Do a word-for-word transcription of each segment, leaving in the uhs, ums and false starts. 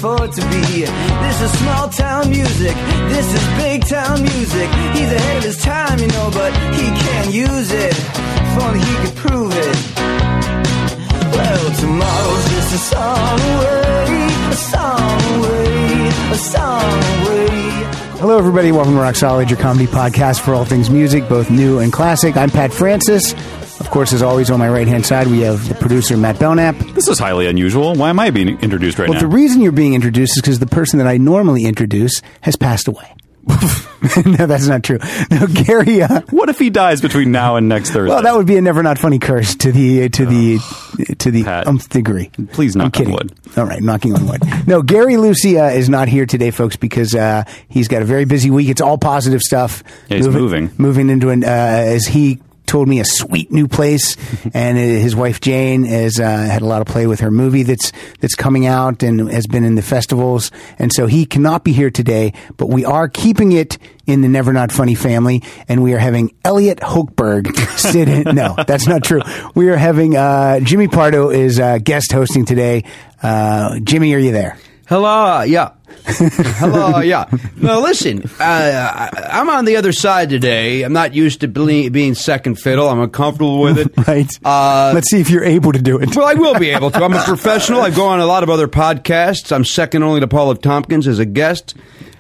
afford to be. This is small town music, this is big town music. He's ahead of his time, you know, but he can't use it. If only he could prove it. Well, tomorrow's just a song away, a song away, a song away. Hello, everybody. Welcome to Rock Solid, your comedy podcast for all things music, both new and classic. I'm Pat Francis. Of course, as always, on my right-hand side, we have the producer, Matt Belknap. This is highly unusual. Why am I being introduced right well, now? Well, the reason you're being introduced is because the person that I normally introduce has passed away. No, that's not true. No, Gary. Uh, what if he dies between now and next Thursday? Well, that would be a never not funny curse to the to the uh, to the Pat, umpth degree. Please knock on wood. All right, knocking on wood. No, Gary Lucy uh, is not here today, folks, because uh, he's got a very busy week. It's all positive stuff. Yeah, he's moving, moving, moving into an uh, as he. told me a sweet new place, and his wife Jane has uh, had a lot of play with her movie that's that's coming out and has been in the festivals, and so he cannot be here today. But we are keeping it in the Never Not Funny family, and we are having Elliot Hochberg sit in. No, that's not true. We are having uh, Jimmy Pardo is uh, guest hosting today. Uh, Jimmy, are you there? Hello, yeah. Hello, yeah. Now, listen, uh, I, I'm on the other side today. I'm not used to ble- being second fiddle. I'm uncomfortable with it. Right. Uh, Let's see if you're able to do it. Well, I will be able to. I'm a professional. I go on a lot of other podcasts. I'm second only to Paul F. Tompkins as a guest.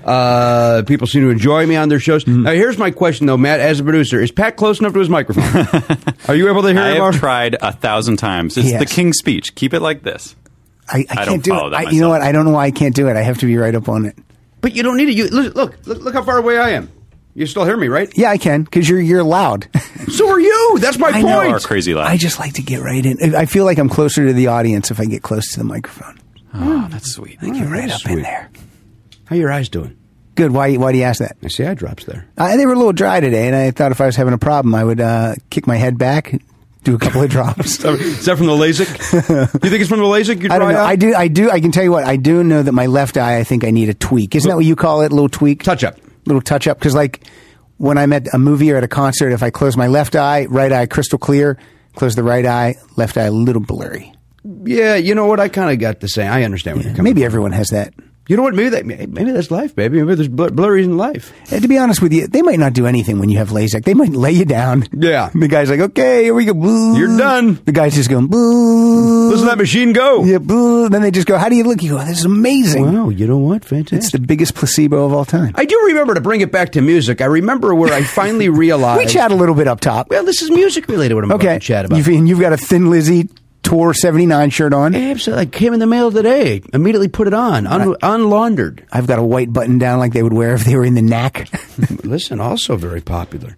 Uh, people seem to enjoy me on their shows. Mm-hmm. Now, here's my question, though, Matt, as a producer. Is Pat close enough to his microphone? Are you able to hear I him? I have tried a thousand times. It's yes. the King's Speech. Keep it like this. I, I, I can't do it. I, you know what? I don't know why I can't do it. I have to be right up on it. But you don't need it. You, look, look, look how far away I am. You still hear me, right? Yeah, I can, because you're you're loud. So are you. That's my I point. know. You are crazy loud. I just like to get right in. I feel like I'm closer to the audience if I get close to the microphone. Oh, that's sweet. I get right up sweet. in there. How your eyes doing? Good. Why Why do you ask that? I see eye drops there. Uh, they were a little dry today, and I thought if I was having a problem, I would uh, kick my head back, do a couple of drops. Is that from the LASIK? You think it's from the LASIK? You I don't know. out? I do. I do. I can tell you what. I do know that my left eye. I think I need a tweak. Isn't that what you call it? A little tweak, touch up, little touch up. Because like when I'm at a movie or at a concert, if I close my left eye, right eye crystal clear, close the right eye, left eye a little blurry. Yeah, you know what? I kind of got the same. I understand what Yeah, you're coming maybe from. everyone has that. You know what? Maybe that. Maybe that's life, baby. Maybe there's blur- blurries in life. And to be honest with you, they might not do anything when you have LASIK. They might lay you down. Yeah. The guy's like, okay, here we go. Boo. You're done. The guy's just going, boo. Listen to that machine go. Yeah, boo. Then they just go, how do you look? You go, this is amazing. Wow, you know what? Fantastic. It's the biggest placebo of all time. I do remember, to bring it back to music, I remember where I finally realized. We chat a little bit up top. Well, this is music related, what I'm okay. about to chat about. You've, and you've got a Thin Lizzy Tour seventy-nine shirt on. Absolutely. I came in the mail today. Immediately put it on. Un- unlaundered. I've got a white button down like they would wear if they were in the N A C. Listen, also very popular.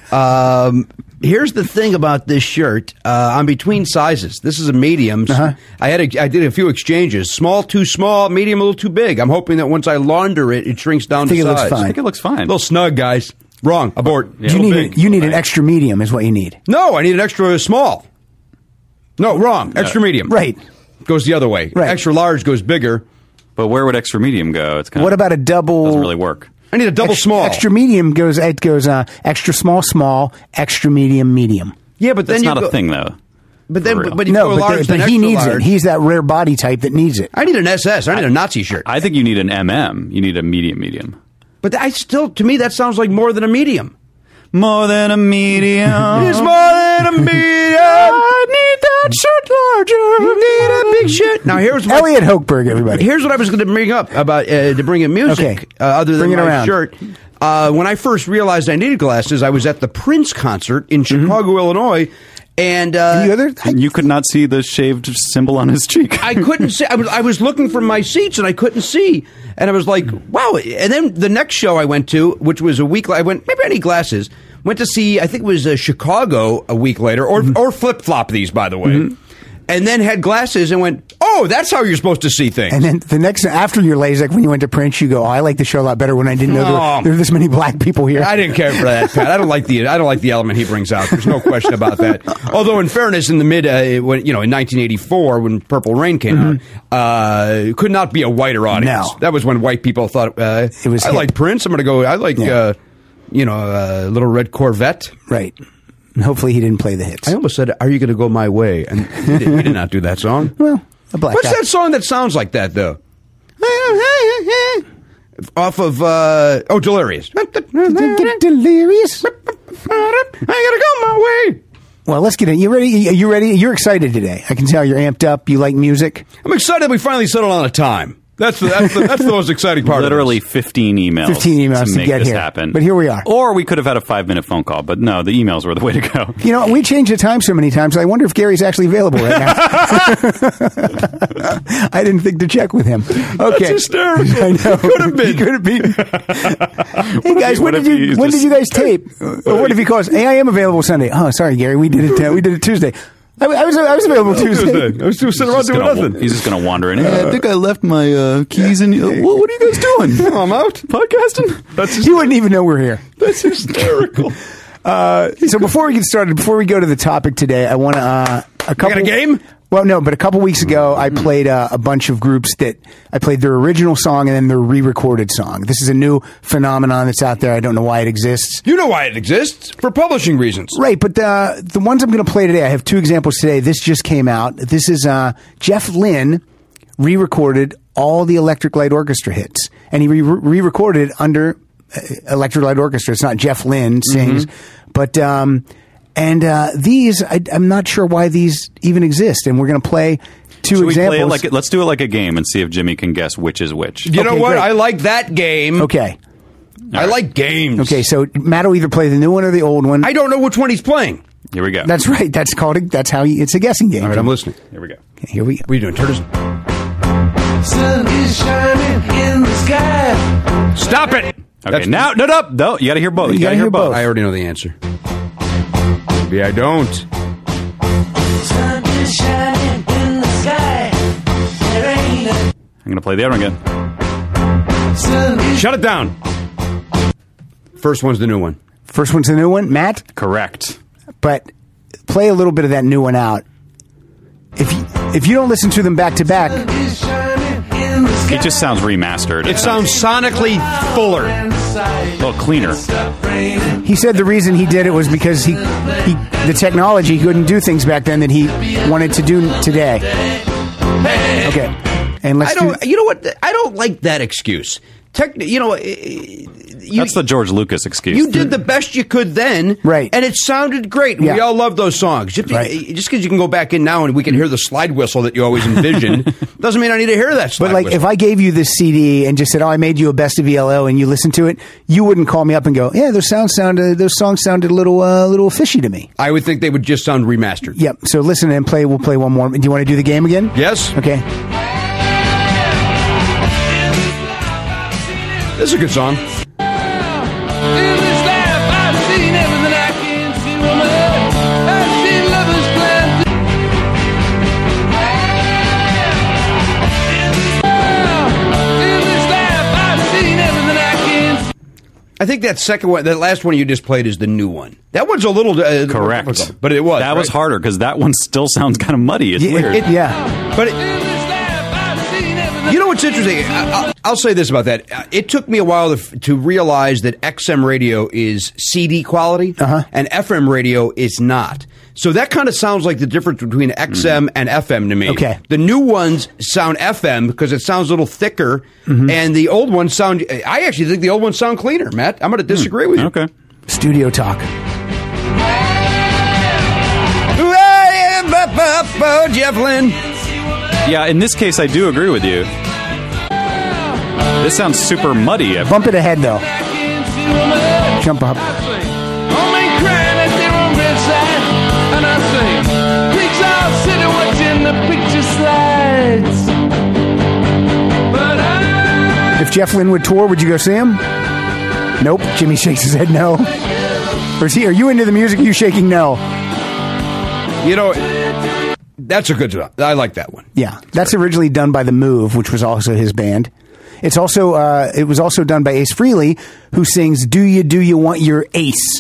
Um, here's the thing about this shirt. Uh, I'm between sizes. This is a medium. Uh-huh. I had a, I did a few exchanges. Small, too small. Medium, a little too big. I'm hoping that once I launder it, it shrinks down I think to it looks size. fine. I think it looks fine. A little snug, guys. Wrong. Abort. Yeah, you need, big, a, you need an big. extra medium is what you need. No, I need an extra small. No, wrong. Extra medium. Right. Goes the other way. Right. Extra large goes bigger. But where would extra medium go? It's kind What of, about a double? Doesn't really work. I need a double extra, small. Extra medium goes, it goes uh, extra small, small, extra medium, medium. Yeah, but then That's you not go, a thing, though. But then, For real. but, but you No, go but, large, they, then but he extra needs large. it. He's that rare body type that needs it. I need an S S. I need a Nazi shirt. I think you need an M M. You need a medium medium. But I still, to me, that sounds like more than a medium. More than a medium. It's more than a medium. I need that shirt larger. You need a big shit. Now here's what, Elliot Hochberg, everybody. here's what I was going to bring up about uh, to bring in music. Okay. Uh, other than Bring it my around. shirt. Uh, when I first realized I needed glasses, I was at the Prince concert in Chicago, Mm-hmm. Illinois, and uh, Any other? And you could not see the shaved symbol on his cheek. I couldn't see. I was, I was looking for my seats and I couldn't see. And I was like, wow. And then the next show I went to, which was a week later, I went, maybe I need glasses. Went to see, I think it was uh, Chicago a week later, or, Mm-hmm. or flip flop these, by the way. Mm-hmm. And then had glasses and went, oh, that's how you're supposed to see things. And then the next, after your LASIK, when you went to Prince, you go, oh, I like the show a lot better when I didn't know there, Oh. were, there were this many black people here. I didn't care for that, Pat. I don't like the I don't like the element he brings out. There's no question about that. Although, in fairness, in the mid, uh, when you know, in nineteen eighty-four, when Purple Rain came mm-hmm. out, uh, could not be a whiter audience. No. That was when white people thought, uh, It was I hip. like Prince. I'm going to go. I like, Yeah. uh, you know, a uh, little red Corvette. Right. And hopefully he didn't play the hits. I almost said, "Are you going to go my way?" And he did, he did not do that song. Well, a black What's guy. that song that sounds like that, though? Off of, uh, oh, Delirious. Get delirious. I gotta go my way. Well, let's get it. You ready? You ready? You're excited today. I can tell you're amped up. You like music. I'm excited that we finally settled on a time. That's the, that's the, that's the most exciting part. Literally of this. fifteen emails. fifteen emails to, to make get this here. happen. But here we are. Or we could have had a five minute phone call, but no, the emails were the way to go. You know, we changed the time so many times. I wonder if Gary's actually available right now. I didn't think to check with him. Okay, That's hysterical. I know. Could have been. He could have been. Hey guys, he- when what did if you he's when just- did you guys tape? Or what if he calls? Hey, I am available Sunday. Oh, sorry, Gary. We did it. Uh, we did it Tuesday. I, I was I was available Tuesday. I was just sitting around He's doing gonna- nothing. He's just going to wander in. Hey, I think I left my uh, keys in. Uh, what, what are you guys doing? I'm out. Podcasting? That's He wouldn't even know we're here. that's hysterical. Uh, so before we get started, before we go to the topic today, I want to uh, a couple. got a game? Well, no, but a couple weeks ago, I played uh, a bunch of groups that I played their original song and then their re-recorded song. This is a new phenomenon that's out there. I don't know why it exists. You know why it exists? For publishing reasons. Right, but the the ones I'm going to play today, I have two examples today. This just came out. This is uh, Jeff Lynne re-recorded all the Electric Light Orchestra hits, and he re- re-recorded it under uh, Electric Light Orchestra. It's not Jeff Lynne sings, Mm-hmm. but um, and uh, these I, I'm not sure why these even exist, and we're going to play two Should we examples. play it like it, let's do it like a game and see if Jimmy can guess which is which. You know Okay, what? great. I like that game. okay, I like games. okay. So Matt will either play the new one or the old one. I don't know which one he's playing. Here we go. That's right. That's called. A, that's how you, it's a guessing game. All right, I'm listening. Here we go. Okay, here we go. What are you doing? Turn this. Sun is shining in the sky. Stop it. Okay, That's- now, no, no, no. You got to hear both. You, got to hear both. I already know the answer. Maybe I don't. Sun is shining in the sky. There ain't a I'm going to play the other one again. sun is Shut it down. First one's the new one. First one's the new one, Matt. Correct. But play a little bit of that new one out. If you, if you don't listen to them back to back, is shining in the sky. It just sounds remastered. It sounds sonically fuller. a little cleaner. he said the reason he did it was because he, he the technology he couldn't do things back then that he wanted to do today. Okay, and let's I don't. do. You know what? I don't like that excuse. Tech, you know, eh, you, That's the George Lucas excuse. you did the best you could then, Right. And it sounded great. Yeah. We all love those songs. Just Right. because you can go back in now and we can hear the slide whistle that you always envision doesn't mean I need to hear that slide But like, whistle. if I gave you this C D and just said, "Oh, I made you a best of E L O," and you listened to it, you wouldn't call me up and go, "Yeah, those sounds sounded, those songs sounded a little, uh, little fishy to me." I would think they would just sound remastered. Yep. So listen and play. We'll play one more. Do you want to do the game again? Yes, Okay. this is a good song. In this life, I've seen everything I can see, woman. I've seen lovers blind. In this life, I've seen everything I can see. I think that second one, that last one you just played, is the new one. That one's a little uh, Correct. difficult, but it was That was right? harder because that one still sounds kind of muddy. It's Yeah, weird. it- yeah. But it, In this life, I've seen everything. you know what's interesting? I, I'll, I'll say this about that. Uh, It took me a while to, to realize that X M radio is C D quality Uh-huh. and F M radio is not. So that kind of sounds like the difference between X M and F M to me. Okay. The new ones sound F M because it sounds a little thicker, and the old ones sound. I actually think the old ones sound cleaner, Matt. I'm going to disagree with you. Okay. Studio talk. Jeff Lynne. Yeah, in this case, I do agree with you. This sounds super muddy. Bump it ahead though. I can see, woman. Jump up. All men crying at their own bedside. And I sing, pigs all sitting watching the picture slides. But I... If Jeff Lynne would tour, would you go see him? Nope. Jimmy shakes his head no. Or is he? Are you into the music? Are you shaking no? You know, that's a good one. I like that one. Yeah, that's originally done by The Move, which was also his band. It's also uh, it was also done by Ace Frehley, who sings "Do You Do You Want Your Ace."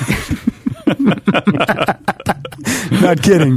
Not kidding.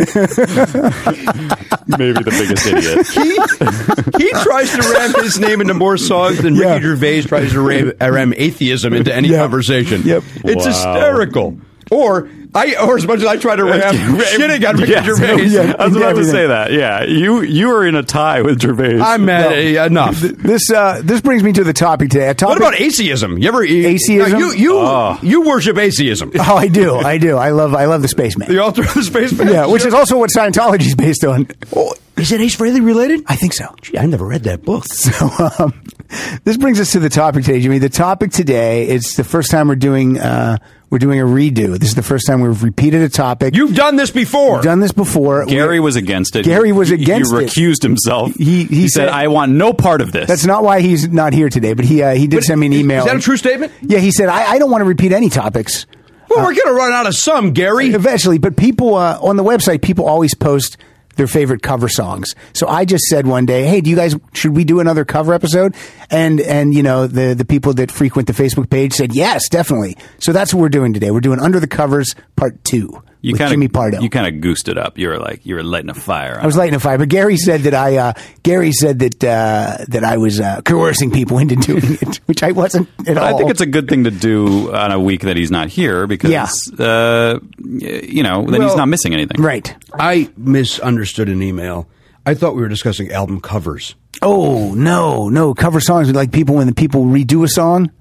Maybe the biggest idiot. He, he tries to ram his name into more songs than Yeah. Ricky Gervais tries to ram, uh, ram atheism into any Yep. conversation. Yep. It's Wow. hysterical. Or I, or as much as I try to rap shitting on Ricky Yes. Gervais. Yeah. I was about to Everything. say that. Yeah, you you are in a tie with Gervais. I'm mad. Well, enough. This uh, this brings me to the topic today. A topic, What about atheism? You ever Atheism? Now, you you Oh. you worship atheism. Oh, I do. I do. I love I love the spaceman. The altar of the spaceman. Yeah, which is also what Scientology is based on. Oh, is it Ace Frehley related? I think so. Gee, I never read that book. So um, this brings us to the topic today, Jimmy. The topic today is the first time we're doing uh, we're doing a redo. This is the first time we've repeated a topic. You've done this before. We've done this before. Gary We- was against it. Gary was He- against he, it. recused himself. He- he said, said- "I want no part of this." That's not why he's not here today, but he uh, he did But send me an is- email. Is that a true statement? Yeah, he said I, I don't want to repeat any topics. Well, we're going to run out of some, Gary. Eventually, but people uh, on the website, people always post their favorite cover songs. So I just said one day, "Hey, do you guys should we do another cover episode?" And and you know the the people that frequent the Facebook page said yes, definitely. So that's what we're doing today. We're doing Under the Covers Part Two You with kind Jimmy of Pardo. you kind of goosed it up. You were like you were lighting a fire. I was lighting a fire, but Gary said that I uh, Gary said that uh, that I was uh, coercing people into doing it, which I wasn't at all. I think it's a good thing to do on a week that he's not here because, Yeah. uh, you know, then Well, he's not missing anything. right. I misunderstood an email. I thought we were discussing album covers. Oh no, no cover songs like people when the people redo a song.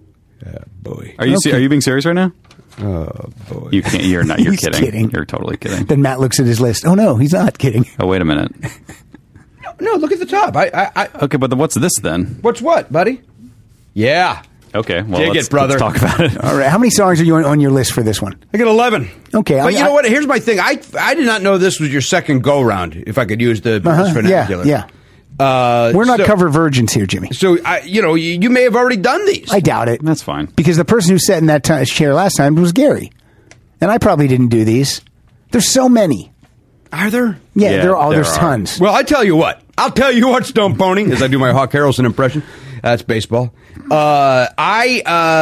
Boy. Are you se- Okay. are you being serious right now? Oh, boy. You can't. You're not. You're He's kidding. kidding. You're totally kidding. Then Matt looks at his list. Oh no, he's not kidding. Oh, wait a minute. No, look at the top. I, I, I Okay, but then what's this then? What's what, buddy? Yeah. Okay, well, Dig let's, it, brother. let's talk about it. All right, how many songs are you on, on your list for this one? I got eleven. Okay, But I- you know I- what? Here's my thing. I I did not know this was your second go round, if I could use the Uh-huh, this vernacular. yeah, Uh, We're not so, cover virgins here, Jimmy. So, I, you know, you, you may have already done these. I doubt it. That's fine. Because the person who sat in that ti- chair last time was Gary, and I probably didn't do these. There's so many. Are there? Yeah, Yeah, there are. there There's are. tons. Well, I tell you what. I'll tell you what, Stone Pony, as I do my Hawk Harrelson impression. That's baseball. Uh, I,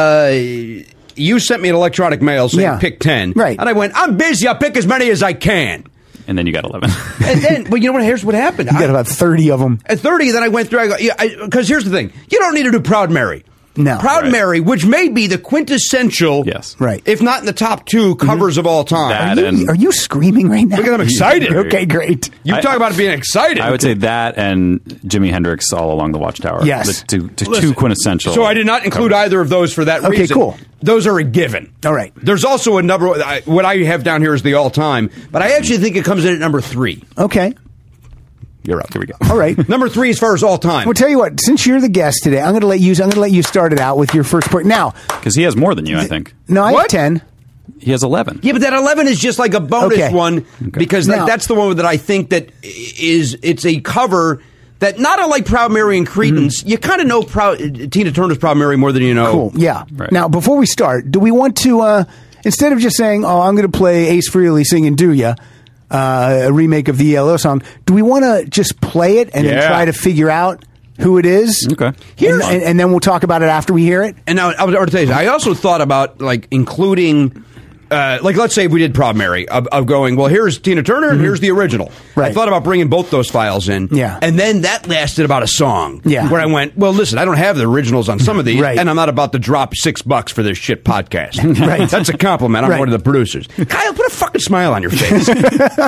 uh, you sent me an electronic mail saying Yeah. pick ten. Right. And I went, I'm busy. I'll pick as many as I can. And then you got eleven. And then, well, you know what? Here's what happened. You got I- about thirty of them. At thirty, then I went through, I go, yeah, because here's the thing. You don't need to do Proud Mary. No. Proud Right. Mary, which may be the quintessential, Yes. Right. if not in the top two covers of all time. That Are you, and- are you screaming right now? Look at I'm excited. Okay, great. You I- talk about being excited. I would say that and Jimi Hendrix all along the Watchtower. Yes. The two, the Listen, two quintessential. So I did not include either of those for that Okay, reason. cool. Those are a given. All right. There's also a number. I- What I have down here is the all-time, but I actually think it comes in at number three. Okay. You're up. Here we go. All right. Number three as far as all-time. Well, tell you what. Since you're the guest today, I'm going to let you. I'm going to let you start it out with your first point. Now, Because he has more than you, I think. no, I have What? ten. He has eleven. Yeah, but that eleven is just like a bonus Okay. one because that, Now- that's the one that I think that is it's a cover that not unlike Proud Mary and Creedence. You kind of know Proud Tina Turner's Proud Mary more than you know. Cool. Yeah. Right. Now, before we start, do we want to uh, instead of just saying, "Oh, I'm going to play Ace Frehley singing Do Ya," uh, a remake of the E L O song, do we want to just play it and Yeah. then try to figure out who it is? Okay. And, Here's- and, and then we'll talk about it after we hear it. And now I was going to tell you, I also thought about like including. Uh, like, let's say if we did Proud Mary, of, of going, well, here's Tina Turner and here's the original. Right. I thought about bringing both those files in. Yeah. And then that lasted about a song. Yeah. Where I went, well, listen, I don't have the originals on some of these, Right. and I'm not about to drop six bucks for this shit podcast. Right. That's a compliment. I'm Right. one of the producers. Kyle, put a fucking smile on your face. Did you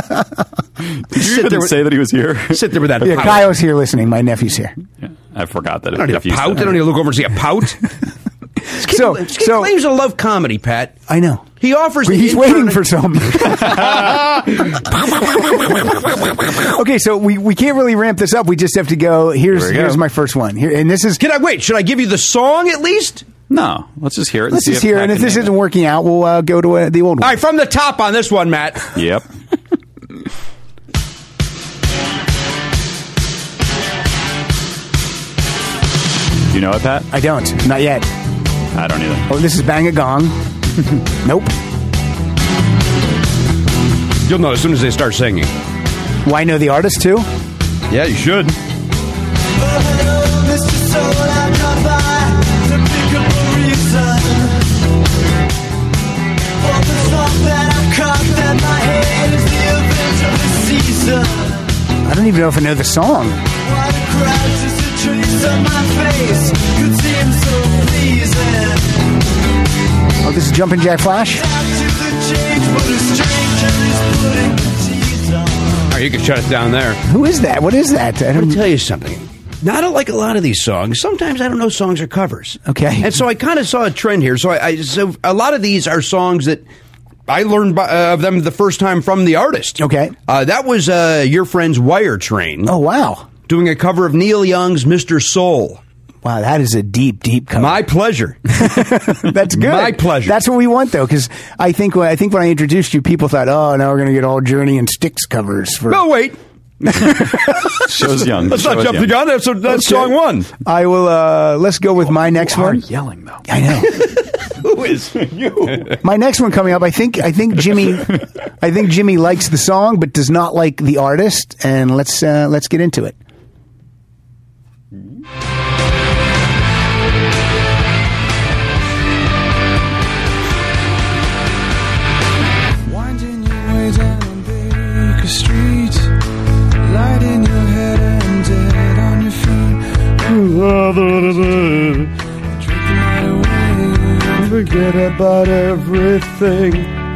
Sit even there with- say that he was here? Sit there with that Yeah, pout. Kyle's here listening. My nephew's here. Yeah, I forgot that. I don't need if you a pout. said- I don't need to look over and see a pout. Skip, So- Skip so- claims to love comedy, Pat. I know. He offers. the He's intern- waiting for some. Okay, so we, we can't really ramp this up. We just have to go. Here's Here we go. here's my first one. Here, and this is. Can I wait? Should I give you the song at least? No, let's just hear it. and Let's see just if hear, Pat and if can this name isn't working out, we'll uh, go to uh, the old one. All right, from the top on this one, Matt. it. Yep. Do you know it, Pat? I don't. Not yet. I don't either. Oh, this is Bang a Gong. Nope. You'll know as soon as they start singing. Why know the artist too? Yeah, you should. I don't even know if I know the song. Oh, this is Jumpin' Jack Flash? All right, you can shut it down there. Who is that? What is that? I I'm going don't to tell you something. Not like a lot of these songs. Sometimes I don't know songs are covers. Okay. And so I kind of saw a trend here. So I, I so a lot of these are songs that I learned by, uh, of them the first time from the artist. Okay. Uh, that was uh, your friend's Wire Train. Oh, wow. Doing a cover of Neil Young's Mister Soul. Wow, that is a deep, deep cover. My pleasure. That's good. My pleasure. That's what we want, though, because I think when I think when I introduced you, people thought, "Oh, now we're going to get all Journey and Styx covers." For No, wait. Show's young. Let's Show not is jump the young. gun. That's, that's Okay. song one. I will. Uh, let's go with my next You are one. yelling though. I know. Who is you? My next one coming up. I think. I think Jimmy. I think Jimmy likes the song, but does not like the artist. And let's uh, let's get into it. Winding your way down Baker Street, light in your head and dead on your feet. Drinking night away, Forget about everything.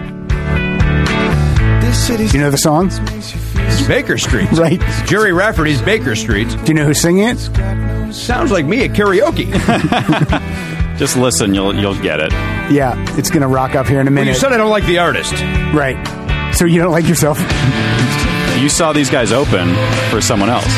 this city's Do you know the song? makes you feel It's Baker Street. Right. It's Jerry Rafferty's Baker Street. Do you know who's singing it? got no Sounds like me at karaoke. Just listen, you'll you'll get it. Yeah, it's going to rock up here in a Well, you minute. said I don't like the artist. Right. So you don't like yourself? You saw these guys open for someone else.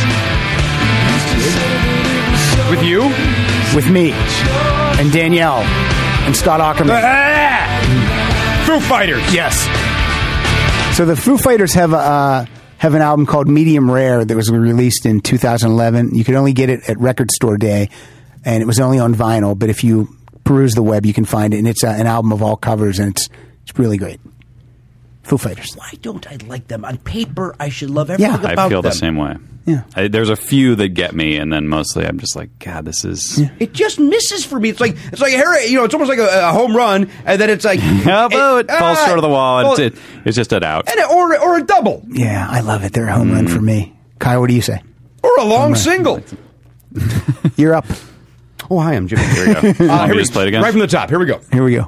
With you? With me and Danielle and Scott Ackerman. Ah! Foo Fighters. Yes. So the Foo Fighters have a uh, have an album called Medium Rare that was released in two thousand eleven. You could only get it at Record Store Day, and it was only on vinyl. But if you peruse the web, you can find it, and it's uh, an album of all covers, and it's it's really great. Foo Fighters. Why don't I like them? On paper, I should love everything Yeah. I about feel them. the same way. Yeah. I, there's a few that get me, and then mostly I'm just like, God, this is. It just misses for me. It's like it's like a Harry, you know, it's almost like a, a home run, and then it's like Although it, falls ah, short of the wall, and well, it's, it, it's just an out. and a, or or a double Yeah, I love it. They're a home run for me. Kyle, what do you say? or a long single. You're up. Oh, hi, I'm Jimmy. Here we go. Uh, Want me here to we- just play it again? Right from the top. Here we go. Here we go.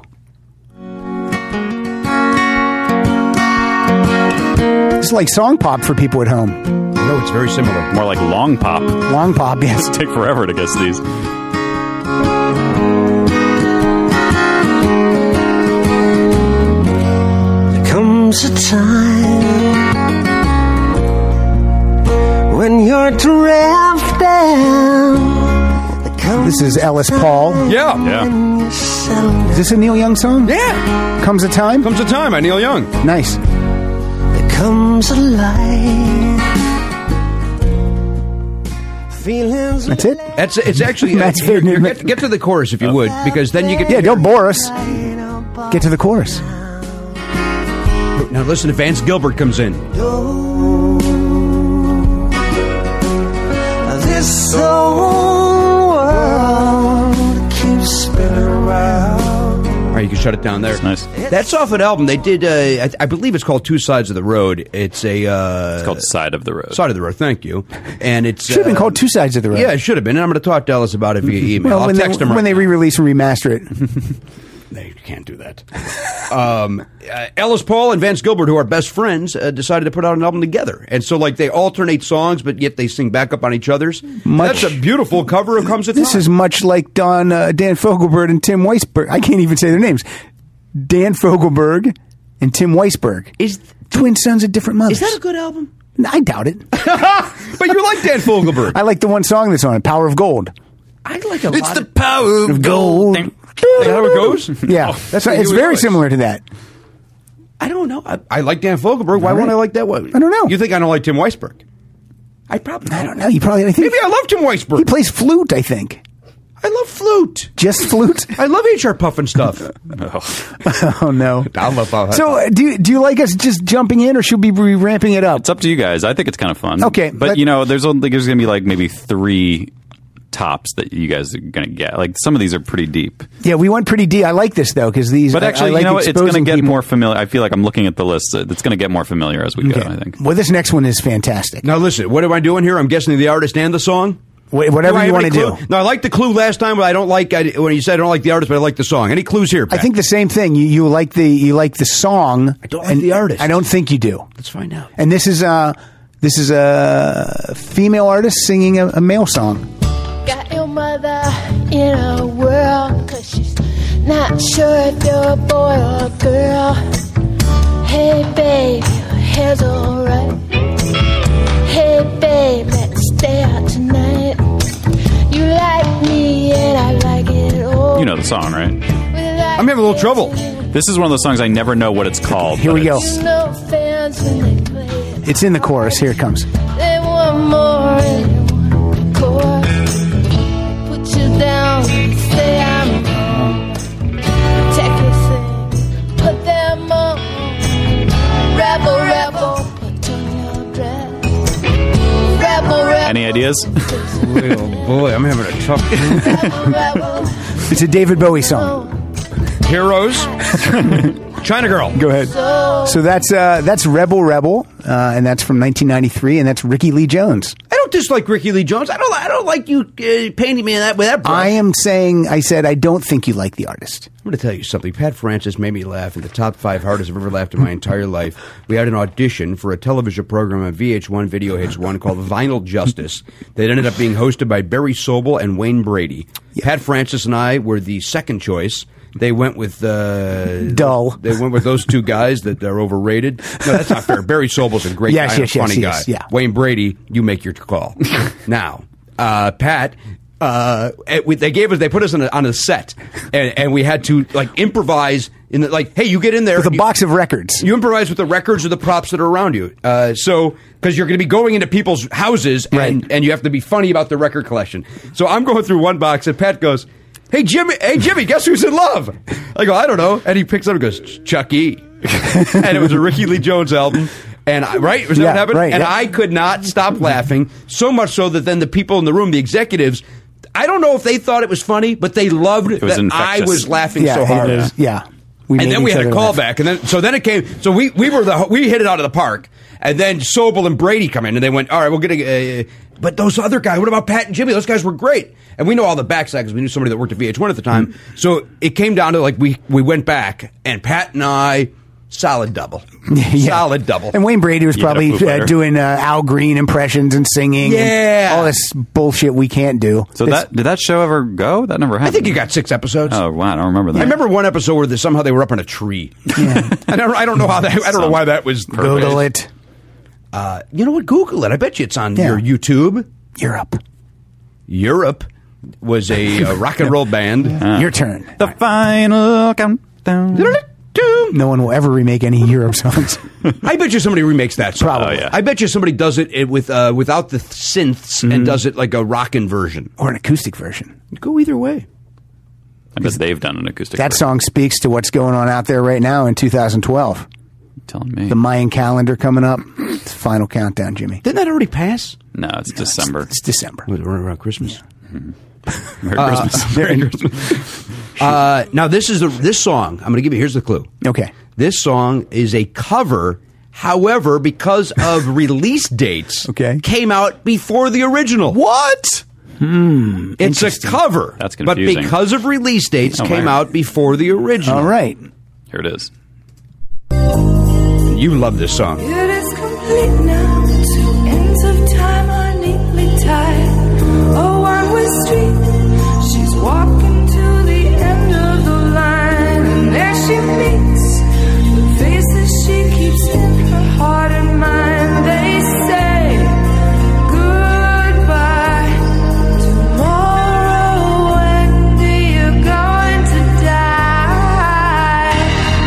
It's like song pop for people at home. No, it's very similar. More like long pop. Long pop, yes. Take forever to guess these. There comes a time when you're drafted. There comes This is Ellis Paul. Yeah, Yeah. when you settle Is this a Neil Young song? yeah. Comes a time? Comes a time by Neil Young. Nice. There comes a light. Feelings That's it? That's it's actually That's uh, here, fair, here, isn't it? get, get to the chorus if you would, because then you get Yeah, don't bore us. light up Get to the chorus. now. Listen, if Vance Gilbert comes in, door. This whole world keeps spinning around. all right, you can shut it down there. Nice. That's off an album they did. Uh, I, I believe it's called Two Sides of the Road. It's a uh, It's called Side of the Road. Side of the Road. Thank you. And it's Should have been uh, called Two Sides of the Road. Yeah, it should have been. And I'm going to talk to Ellis about it via email. Well, I'll when text they, him right when they now. re-release and remaster it. They can't do that. um, uh, Ellis Paul and Vance Gilbert, who are best friends, uh, decided to put out an album together, and so like they alternate songs, but yet they sing back up on each other's. Much- That's a beautiful cover of "Comes a Time." This is much like Don, uh, Dan Fogelberg and Tim Weisberg. I can't even say their names. Dan Fogelberg and Tim Weisberg. Is- twin sons of different mothers. Is that a good album? I doubt it. But you like Dan Fogelberg. I like the one song that's on it, Power of Gold. I like a It's lot the of. power of gold. Is that how it goes? Yeah, Oh, that's so right. It's Huey very Lewis. similar to that. I don't know. I, I like Dan Fogelberg. Why All won't right. I like that one? I don't know. You think I don't like Tim Weisberg? I probably. I don't know. You probably. I think Maybe I love Tim Weisberg. he plays flute. I think I love flute. just flute. I love H R Puffin stuff. Oh no. I love how. So uh, do you, do you like us just jumping in, or should we be ramping it up? It's up to you guys. I think it's kind of fun. Okay, but let- you know, there's only there's going to be like maybe three tops that you guys are going to get. Like some of these are pretty deep. Yeah, we went pretty deep. I like this though because these. But I- actually, I like you know what? It's going to exposing get people. more familiar. I feel like I'm looking at the list. It's going to get more familiar as we go, Okay. I think. Well, this next one is fantastic. Now listen, what am I doing here? I'm guessing the artist and the song. Wh- whatever I you have want to any do. clue? No, I liked the clue last time, but I don't like I, when you said I don't like the artist, but I like the song. Any clues here, Pat? I think the same thing. You you like the you like the song. I don't like the artist. I don't think you do. Let's find out. And this is uh this is a female artist singing a, a male song. Got your mother in a whirl, cause she's not sure if you're a boy or a girl. Hey babe, your hair's alright. Hey babe, let's stay out tonight. You like me and I like it all. You know the song, right? I'm having a little trouble. This is one of those songs I never know what it's called. Here but we go. it's- No fans when they play it. It's in the chorus. Here it comes. They want more and they want chorus. Put you down, say I'm wrong. Take your thing, put them on. Rebel, rebel, put on your dress. Rebel, rebel. Any ideas? Oh boy, I'm having a tough Rebel, rebel. It's a David Bowie song. Heroes. China Girl. Go ahead. So that's uh, that's Rebel Rebel, uh, and that's from nineteen ninety-three, and that's Ricky Lee Jones. I don't dislike Ricky Lee Jones. I don't. I don't like you uh, painting me in that with that brush. I am saying, I said, I don't think you like the artist. I'm going to tell you something. Pat Francis made me laugh in the top five hardest I've ever laughed in my entire life. We had an audition for a television program on V H one Video Hits one called Vinyl Justice that ended up being hosted by Barry Sobel and Wayne Brady. Pat Francis and I were the second choice. They went with uh, Dull. They went with those two guys that are overrated. No, that's not fair. Barry Sobel's a great Yes, guy, yes, and a funny yes, guy. yes, yeah. Wayne Brady, you make your call. Now, uh, Pat. Uh, it- we, they gave us, they put us on a, on a set, and, and we had to like improvise in the like, hey, you get in there With a you- box of records. You improvise with the records or the props that are around you. Uh, so, because you're going to be going into people's houses, and, Right. and you have to be funny about the record collection. So I'm going through one box, and Pat goes, "Hey Jimmy, hey Jimmy, guess who's in love?" I go, "I don't know," and he picks up and goes, "Chuck E." And it was a Ricky Lee Jones album. And I, right, was that Yeah, what happened? right, and yeah. I could not stop laughing, so much so that then the people in the room, the executives, I don't know if they thought it was funny, but they loved was that I infectious. was laughing yeah, so hard. it was- yeah. We And made then we each had a other laugh. callback, and then so then it came. So we we were the we hit it out of the park, and then Sobel and Brady come in, and they went, "All right, we're gonna." Uh, but those other guys, what about Pat and Jimmy? Those guys were great, and we know all the backside because we knew somebody that worked at V H one at the time. Mm-hmm. So it came down to like we we went back, and Pat and I. Solid double. Yeah. Solid double. And Wayne Brady was You had a probably Foo uh, Fighter. doing uh, Al Green impressions and singing. Yeah. And all this bullshit we can't do. So This- that did that show ever go? That never I happened. think you got six episodes. Oh wow, I don't remember that. I remember one episode where they, somehow they were up on a tree. I don't, I don't know how that. I don't know why that was. Google it. Uh, you know what? Google it. I bet you it's on Yeah. your YouTube. Europe. Europe was a, uh rock and roll band. Your turn. the final countdown. No one will ever remake any Europe songs. I bet you somebody remakes that song. Probably. Oh, yeah. I bet you somebody does it it with uh, without the synths and does it like a rockin' version. Or an acoustic version. Go either way. I bet they've done an acoustic. That version. song speaks to what's going on out there right now in two thousand twelve. Telling me. The Mayan calendar coming up. It's the final countdown, Jimmy. Didn't that already pass? no, it's December. It's December. Was it around Christmas? Merry Christmas. Merry Christmas. Uh, now this is a, this song. I'm going to give you. Here's the clue. Okay. This song is a cover. However, because of release dates, Okay. came out before the original. What? Hmm. It's a cover. That's But confusing. because of release dates, Oh, came wow. out before the original. All right. Here it is. You love this song. It is complete now. Two ends of time are neatly tied. A one-way street. She's walking to the end of the line, and there she meets the faces she keeps in her heart and mind. They say goodbye tomorrow. Wendy, you're going to die.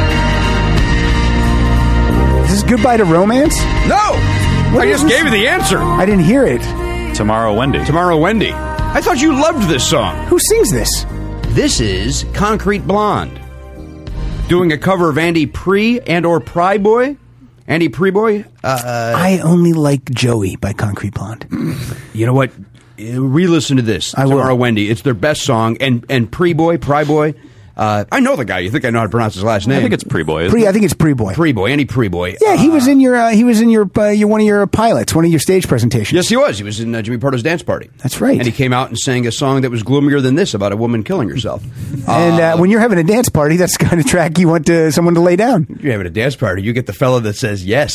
Is this Goodbye to Romance? No! I is just this? gave you the answer. I didn't hear it. Tomorrow, Wendy. Tomorrow, Wendy. I thought you loved this song. Who sings this? This is Concrete Blonde doing a cover of Andy Pre and or Pry Boy. Andy Preboy. Uh, I only like Joey by Concrete Blonde. you know what? Uh, Re-listen to this. I will. Tomorrow, Wendy. It's their best song. And and Preboy, Pry Boy. Uh, I know the guy. You think I know how to pronounce his last name? I think it's Preboy. isn't Pre, it? I think it's Preboy. Preboy. Andy Preboy. Yeah, he Uh, was in your. Uh, he was in your. Uh, your one of your pilots, one of your stage presentations. Yes, he was. He was in uh, Jimmy Pardo's dance party. That's right. And he came out and sang a song that was gloomier than this about a woman killing herself. And uh, when you're having a dance party, that's the kind of track you want to, someone to lay down. You're having a dance party. You get the fella that says yes.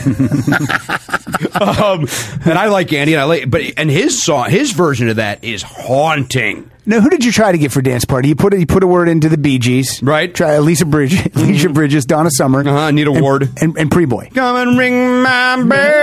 um, and I like Andy, and I like, but and his song, his version of that is haunting. Now, who did you try to get for dance party? You put a, you put a word into the Bee Gees, right? Try Lisa Bridges, Lisa Bridges, Donna Summer, uh-huh, Anita and, Ward, and, and Preboy. Come and ring my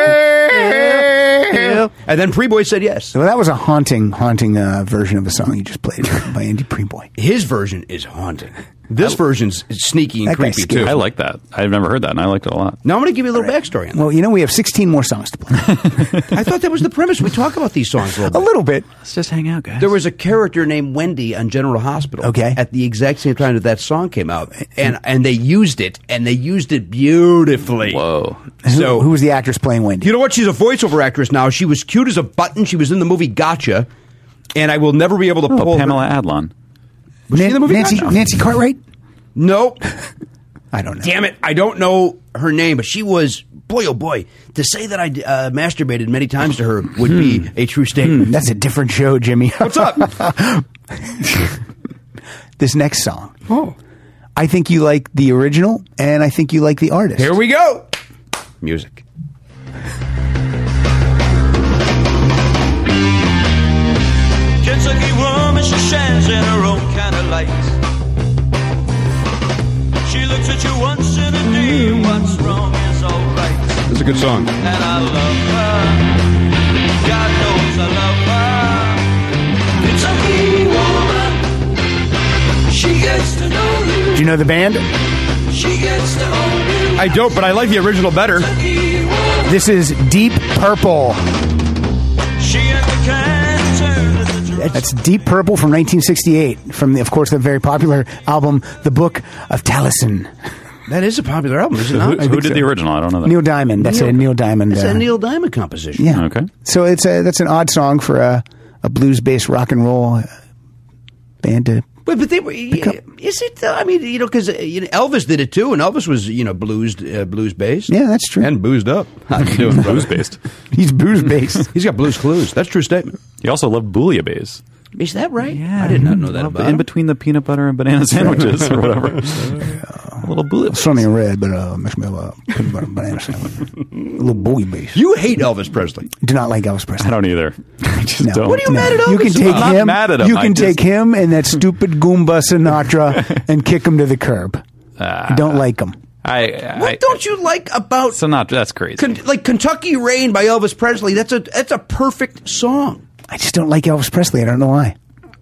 bell. And then Preboy said yes. So that was a haunting, haunting uh, version of a song you just played by Andy Preboy. His version is haunting. This version's sneaky and That guy's creepy scary. too. I like that. I've never heard that, and I liked it a lot. Now I'm going to give you a little backstory on that. Well, you know, we have sixteen more songs to play. I thought that was the premise. We talk about these songs a little A bit. little bit. Let's just hang out, guys. There was a character named Wendy on General Hospital. Okay. At the exact same time that that song came out, and and they used it, and they used it beautifully. Whoa. So who, who was the actress playing Wendy? You know what? She's a voiceover actress now. She was cute as a button. She was in the movie Gotcha, and I will never be able to Oh, pull Pamela her. Adlon. Was she in the movie Nancy, Gotcha? Nancy Cartwright? Nope. I don't know. Damn it! I don't know her name, but she was boy, oh boy. To say that I uh, masturbated many times to her would be a true statement. That's a different show, Jimmy. What's up? This next song. Oh, I think you like the original, and I think you like the artist. here we go. Music. Kentucky woman, she shines in her own kind of light. She looks at you once in a day, what's wrong is alright. That's a good song. And I love her, God knows I love her. Kentucky woman, she gets to know you, Do you know the band? she gets to own you. I don't, but I like the original better. Kentucky woman, This is Deep Purple. she ain't the kind to turn at the dress. That's Deep Purple from nineteen sixty-eight, from, the, of course, the very popular album, The Book of Taliesin. That is a popular album, is it Who, not? who did the original? I don't know that. Neil Diamond. That's Neil- a Neil Diamond. It's uh, a Neil Diamond composition. Yeah. Okay. So it's a that's an odd song for a, a blues-based rock and roll uh, band to. But, but they were. Is it? Though? I mean, you know, because uh, you know, Elvis did it too, and Elvis was, you know, blues uh, blues based. Yeah, that's true. And boozed up. How you doing, brother? Blues based. He's blues-based. He's got Blues Clues. That's a true statement. He also loved bouillabaisse. Is that right? I did not know that Loved about it. In him. between the peanut butter and banana sandwiches or whatever. A little bouillabaisse. Something red, but uh, makes me have a peanut butter banana sandwich. A little buoy base. You hate Elvis Presley. Do not like Elvis Presley. I don't either. I just No. don't. What are you mad at Elvis You can take about? I'm him. not mad at him. You I can just- take him and that stupid Goomba Sinatra and kick him to the curb. Uh, You don't like him. I, I, What don't you like about Sinatra? That's crazy. Con- like Kentucky Rain by Elvis Presley? That's a that's a perfect song. I just don't like Elvis Presley. I don't know why.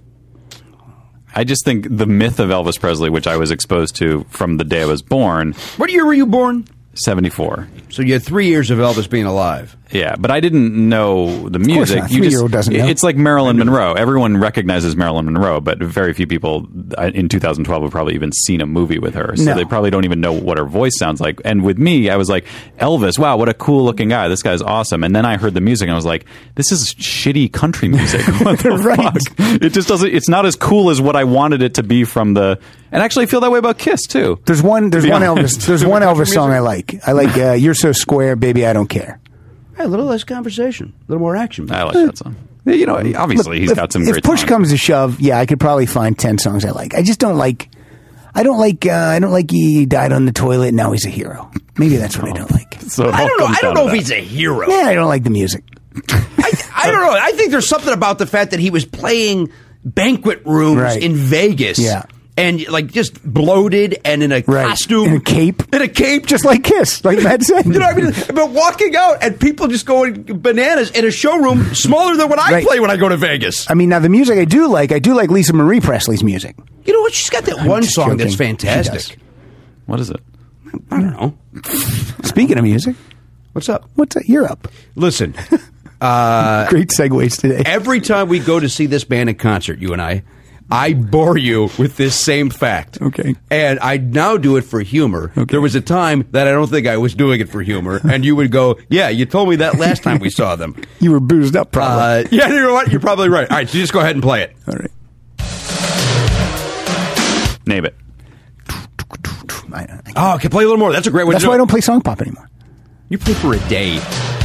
I just think the myth of Elvis Presley, which I was exposed to from the day I was born, What year were you born? seventy-four. So you had three years of Elvis being alive. Yeah, but I didn't know the course music. not. You Three-year-old doesn't know. It's like Marilyn Monroe. Everyone recognizes Marilyn Monroe, but very few people uh, in two thousand twelve have probably even seen a movie with her. So No. they probably don't even know what her voice sounds like. And with me, I was like, Elvis, wow, what a cool looking guy. This guy's awesome. And then I heard the music and I was like, this is shitty country music. What the Right. fuck? It just doesn't, it's not as cool as what I wanted it to be from the, and actually I feel that way about Kiss too. There's one. There's To be one honest. Elvis. There's one Elvis song I like. I like uh, "You're So Square, Baby, I Don't Care." Hey, a little less conversation, a little more action. I like that song. You know, obviously he's if, got some if great push songs. comes to shove, yeah, I could probably find ten songs I like. I just don't like. I don't like. Uh, I don't like he died on the toilet and now he's a hero. Maybe that's what I don't like. So it I all don't know. comes I don't down know to if that. he's a hero. Yeah, I don't like the music. I, I don't know. I think there's something about the fact that he was playing banquet rooms Right. in Vegas. Yeah. And like just bloated and in a Right. costume. In a cape. In a cape. Just like Kiss, like Matt said. You know what I mean? But walking out and people just going bananas in a showroom smaller than what I Right. play when I go to Vegas. I mean, now the music I do like. I do like Lisa Marie Presley's music. You know what? She's got that I'm one just song that's joking. She fantastic. What is it? I don't know. Speaking of music, What's up? what's that? You're up. Listen, uh, Great segues today. every time we go to see this band in concert, you and I, I bore you with this same fact. Okay. And I now do it for humor. There was a time that I don't think I was doing it for humor, and you would go, "Yeah, you told me that last time we saw them." You were boozed up, probably. Uh, yeah, you know what? You're probably right. All right, so just go ahead and play it. All right. Name it. I, I, Oh, I can play a little more. That's a great way that's to do why I it. don't play Song Pop anymore. You play for a day.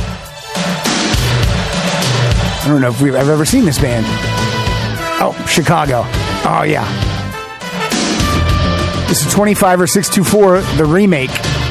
I don't know if we've, I've ever seen this band. Oh, Chicago. Oh, yeah. This is twenty-five or six two four, the remake.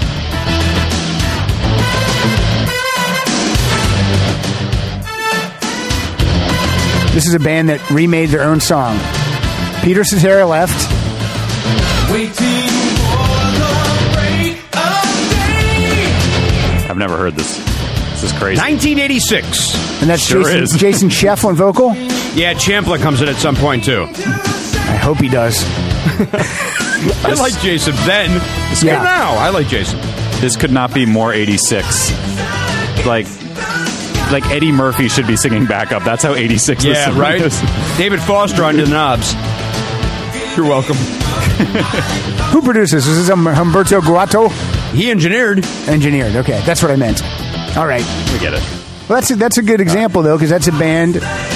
This is a band that remade their own song. Peter Cetera left. Waiting for the break of day. I've never heard this. This is crazy. nineteen eighty-six. And that's Sure Jason, is. Jason Scheff on vocal. Yeah, Champlin comes in at some point, too. I hope he does. I like Jason then. It's Yeah. good now. I like Jason. This could not be more eighty-six. Like, like Eddie Murphy should be singing backup. That's how eighty-six this Yeah, song right? is. David Foster on the knobs. You're welcome. Who produces? Is this um, Humberto Guato? He engineered. Engineered. Okay, that's what I meant. All right. We get it. Well, that's a, that's a good example, though, because that's a band.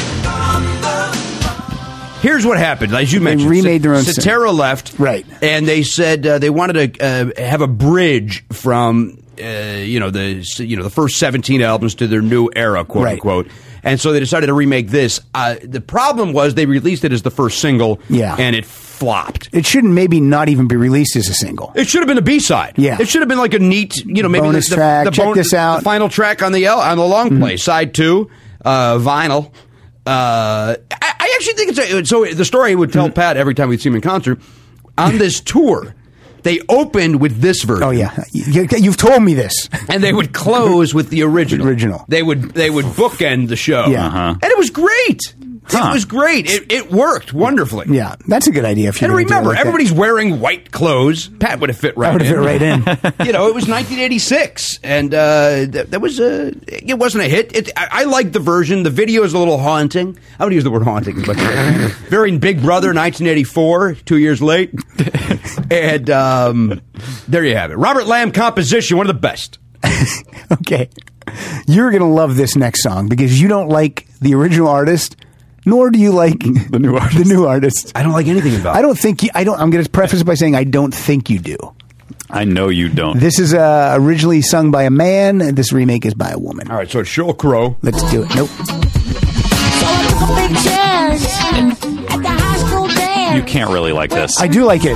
Here's what happened. As you They mentioned, remade their own sing- Cetera left. Right. And they said uh, they wanted to uh, have a bridge from, uh, you know, the you know the first seventeen albums to their new era, quote Right. unquote. And so they decided to remake this. Uh, the problem was they released it as the first single, Yeah. and it flopped. It shouldn't maybe not even be released as a single. It should have been a B-side. Yeah. It should have been like a neat, you know, maybe Bonus the, the, track. the Check this out. The final track on the L, on the long play, side two, uh, vinyl. Uh, I, I actually think it's a, so. The story would tell Pat every time we'd see him in concert on this tour. They opened with this version. Oh yeah, you, you've told me this. And they would close with the original. Original. They would they would bookend the show. Yeah. Uh-huh. And it was great. Huh. It was great. It, it worked wonderfully. Yeah, that's a good idea. If you And remember, everybody's wearing white clothes. Pat would have fit right That would in. have fit right in. You know, it was nineteen eighty-six, and uh, that, that was a. It wasn't a hit. It, I, I like the version. The video is a little haunting. I would use the word haunting, but very Big Brother, nineteen eighty-four, two years late, and um, there you have it. Robert Lamb composition, one of the best. Okay, you're gonna love this next song because you don't like the original artist, nor do you like the new artist. The new artist. I don't like anything about. I don't think you. I don't. I'm going to preface it by saying I don't think you do. I know you don't. This is uh, originally sung by a man. And this remake is by a woman. All right, so it's Sheryl Crow. Let's do it. Nope. So I took a big chance at the high school dance. You can't really like this. I do like it.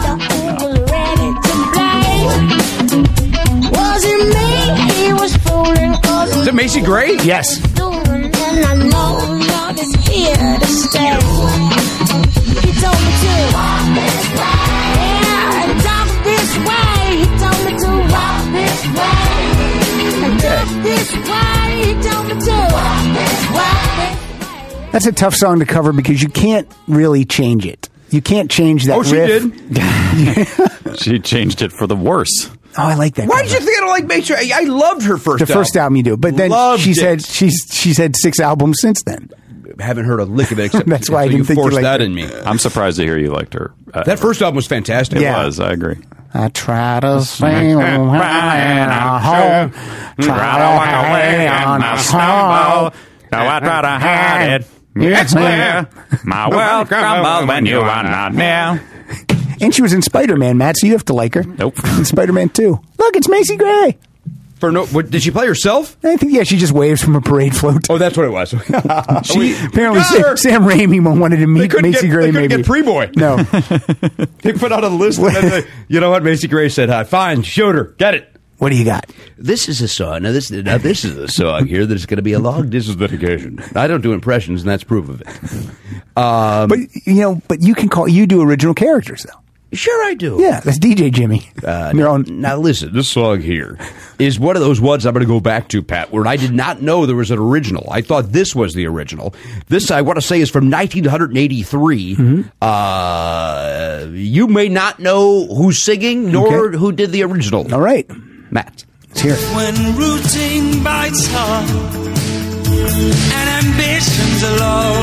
Was it me? He was fooling. Is it Macy Gray? Yes. And I know love is here to stay. He told me to walk this way. Yeah, talk this way. He told me to walk this way. And talk this way. He told me to walk this way. That's a tough song to cover because you can't really change it. You can't change that Oh, she riff. did. She changed it for the worse. Oh, I like that. Why cover. did you think I don't like Macy? I, I loved her first. The first album you do, but then Loved she it. said she's she's had six albums since then. Haven't heard a lick of it except That's why I until didn't think you forced liked that her. in me. I'm surprised to hear you liked her. Uh, That first album was fantastic. it Yeah. was. I agree. I try to sing away in a home, try to walk away on a snow. Now I try to hide it. It's clear. My world crumbles when you are not near. And she was in Spider-Man, Matt, so you have to like her. Nope. In Spider-Man two. Look, it's Macy Gray. For no, what, did she play herself? I think, yeah, she just waves from a parade float. Oh, that's what it was. She, apparently, got her. Sam, Sam Raimi wanted to They meet couldn't Macy get, Gray, they couldn't maybe. get Pre-Boy. No. They put out a list. And then they, you know what? Macy Gray said, "Hi, fine, shoot her, get it." What do you got? This is a song. Now this, now this is a song here that's going to be a long distance litigation. I don't do impressions, and that's proof of it. Um, But, you know, but you can call, you do original characters, though. sure, I do. Yeah, that's D J Jimmy. Uh, Your own. Now listen, this song here is one of those ones I'm going to go back to, Pat, where I did not know there was an original. I thought this was the original. This, I want to say, is from nineteen eighty-three. Mm-hmm. Uh, you may not know who's singing nor Okay. who did the original. All right. Matt. Let's hear it. When routine bites hard and ambitions are low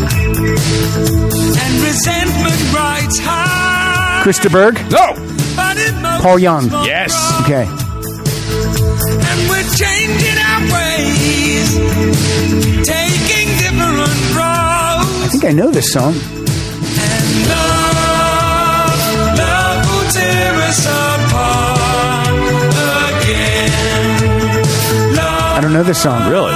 and resentment rides high. Krista Berg. No. But it most Paul Young. won't Yes. go. Okay. And we're changing our ways, taking different roads. I think I know this song. And love, know this song. Really?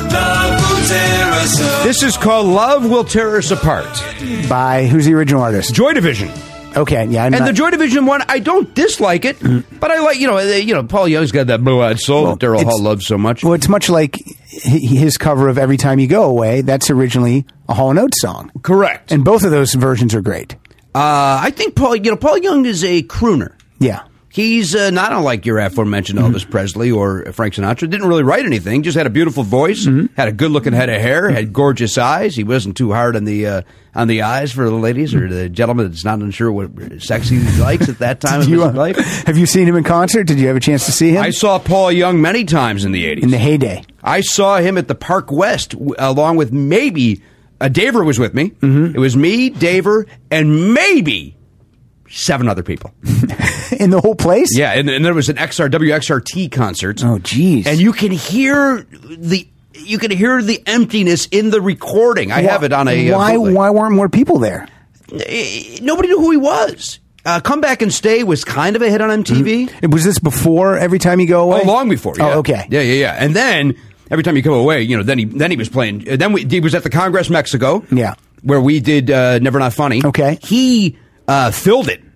This is called Love Will Tear Us Apart. By, who's the original artist? Joy Division. Okay, yeah. I'm And not- the Joy Division one, I don't dislike it, but I like, you know, uh, you know, Paul Young's got that blue-eyed soul Well, that Daryl it's- Hall loves so much. Well, it's much like hi- his cover of Every Time You Go Away. That's originally a Hall and Oates song. Correct. And both of those versions are great. Uh, I think Paul, you know, Paul Young is a crooner. Yeah. He's uh, not unlike your aforementioned Mm-hmm. Elvis Presley or Frank Sinatra. Didn't really write anything. Just had a beautiful voice. Mm-hmm. Had a good-looking head of hair. Had gorgeous eyes. He wasn't too hard on the uh, on the eyes for the ladies or the gentleman that's not unsure what sexy he likes at that time of Did you, his uh, life. Have you seen him in concert? Did you have a chance to see him? I saw Paul Young many times in the eighties. in the heyday. I saw him at the Park West w- along with maybe uh, Daver was with me. Mm-hmm. It was me, Daver, and maybe seven other people. In the whole place? Yeah, and, and there was an X R W X R T concert. Oh, geez. And you can hear the you can hear the emptiness in the recording. I have it on a uh, Why, bootleg. why weren't more people there? Eh, Nobody knew who he was. Uh, Come Back and Stay was kind of a hit on M T V. Was this before Every Time You Go Away? Oh, long before. Yeah. Oh, okay. Yeah, yeah, yeah. And then every time you come away, you know, then he then he was playing. uh, Then we, he was at the Congress Mexico. Yeah. where we did uh, Never Not Funny. Okay. He uh, filled it.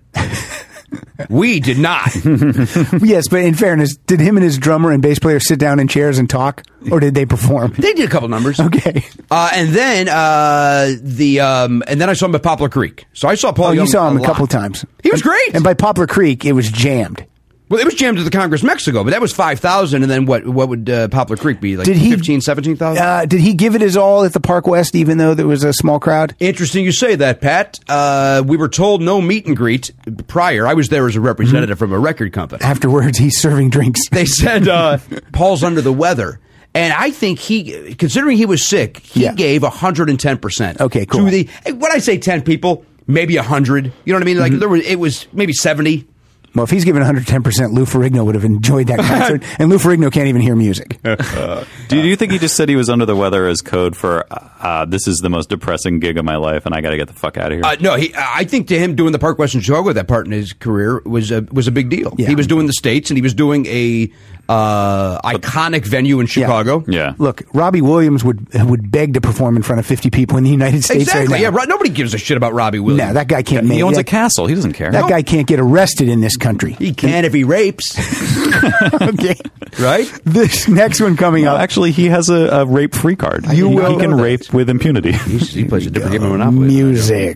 We did not. Yes, but in fairness, did him and his drummer and bass player sit down in chairs and talk, or did they perform? They did a couple numbers. Okay. Uh, and then uh, the um, and then I saw him at Poplar Creek. So I saw Paul. Oh, Young you saw him a lot. couple times. He was great. And by Poplar Creek, it was jammed. Well, it was jammed at the Congress Mexico, but that was five thousand. And then what? What would uh, Poplar Creek be like? Did he- fifteen, seventeen thousand? Uh, did he give it his all at the Park West, even though there was a small crowd? Interesting you say that, Pat. Uh, we were told no meet and greet prior. I was there as a representative from a record company. Afterwards, he's serving drinks. They said uh, Paul's under the weather. And I think he, considering he was sick, he Yeah. gave one hundred ten percent. Okay, cool. To the, when I say ten people, maybe one hundred. You know what I mean? Like, there was, it was maybe seventy. Well, if he's given one hundred ten percent, Lou Ferrigno would have enjoyed that concert. And Lou Ferrigno can't even hear music. Do you, do you think he just said he was under the weather as code for uh, this is the most depressing gig of my life and I got to get the fuck out of here? Uh, no, he, I think to him doing the Park West in Chicago, that part in his career was a, was a big deal. Yeah. He was doing the States and he was doing a uh, iconic venue in Chicago. yeah. Look, Robbie Williams would would beg to perform in front of fifty people in the United States Exactly. right Yeah, now. Ro- nobody gives a shit about Robbie Williams. No, that guy can't make He owns that, a castle. He doesn't care. That guy can't get arrested in this country. He can if he rapes, Okay. right? This next one coming No, up. actually, he has a, a rape free card. You he, will he can know rape that. with impunity. He's, he plays a different game of Monopoly. Music.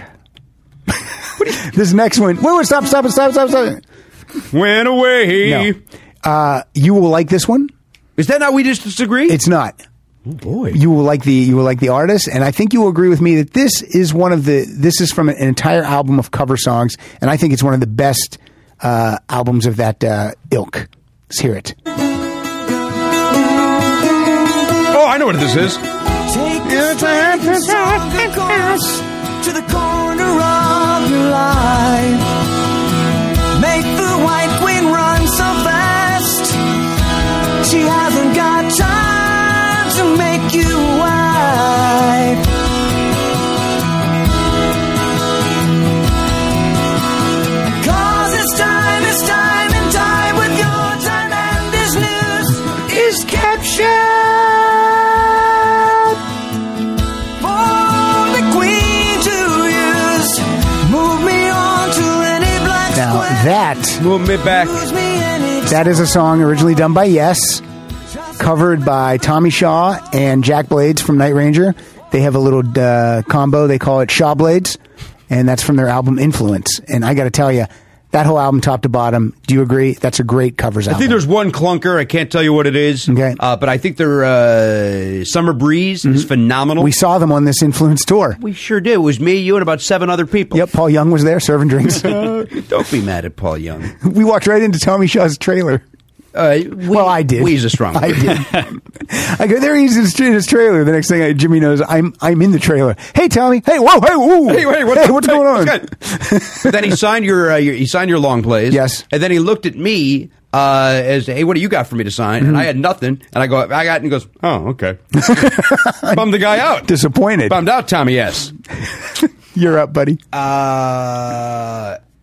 This next one. Wait, wait, stop, stop, stop, stop, stop. Went away. No. Uh, you will like this one. Is that not we just disagree? It's not. oh boy. You will like the you will like the artist, and I think you will agree with me that this is one of the this is from an entire album of cover songs, and I think it's one of the best uh, albums of that uh, ilk. Let's hear it. Oh, I know what this is. Take this song across to the corner of your life. Make the White Queen run so fast. She hasn't got time to make you wife. Cause it's time, it's time, and time with your time, and this news is captured for the Queen to use. Move me on to any black Now square. that Move me back. Lose me any that is a song originally done by Yes, covered by Tommy Shaw and Jack Blades from Night Ranger. They have a little uh, combo. They call it Shaw Blades, and that's from their album Influence. And I got to tell you, that whole album, top to bottom, do you agree? That's a great covers I album. think there's one clunker. I can't tell you what it is. Okay. Uh, but I think their uh, Summer Breeze is phenomenal. We saw them on this Influence tour. We sure did. It was me, you, and about seven other people. Yep, Paul Young was there serving drinks. Don't be mad at Paul Young. We walked right into Tommy Shaw's trailer. Uh, we, Well, I did. We's a strong word. I did. I go there. He's in his, in his trailer. The next thing I, Jimmy knows, I'm I'm in the trailer. Hey, Tommy. Hey, whoa, hey, whoa. Hey, wait, what's, hey, what's going on? But then he signed your, uh, your he signed your long plays. Yes. And then he looked at me uh, as, hey, what do you got for me to sign? Mm-hmm. And I had nothing. And I go, I got it. And he goes, oh, okay. Bummed the guy out. Disappointed. Bummed out, Tommy S. You're up, buddy. Uh,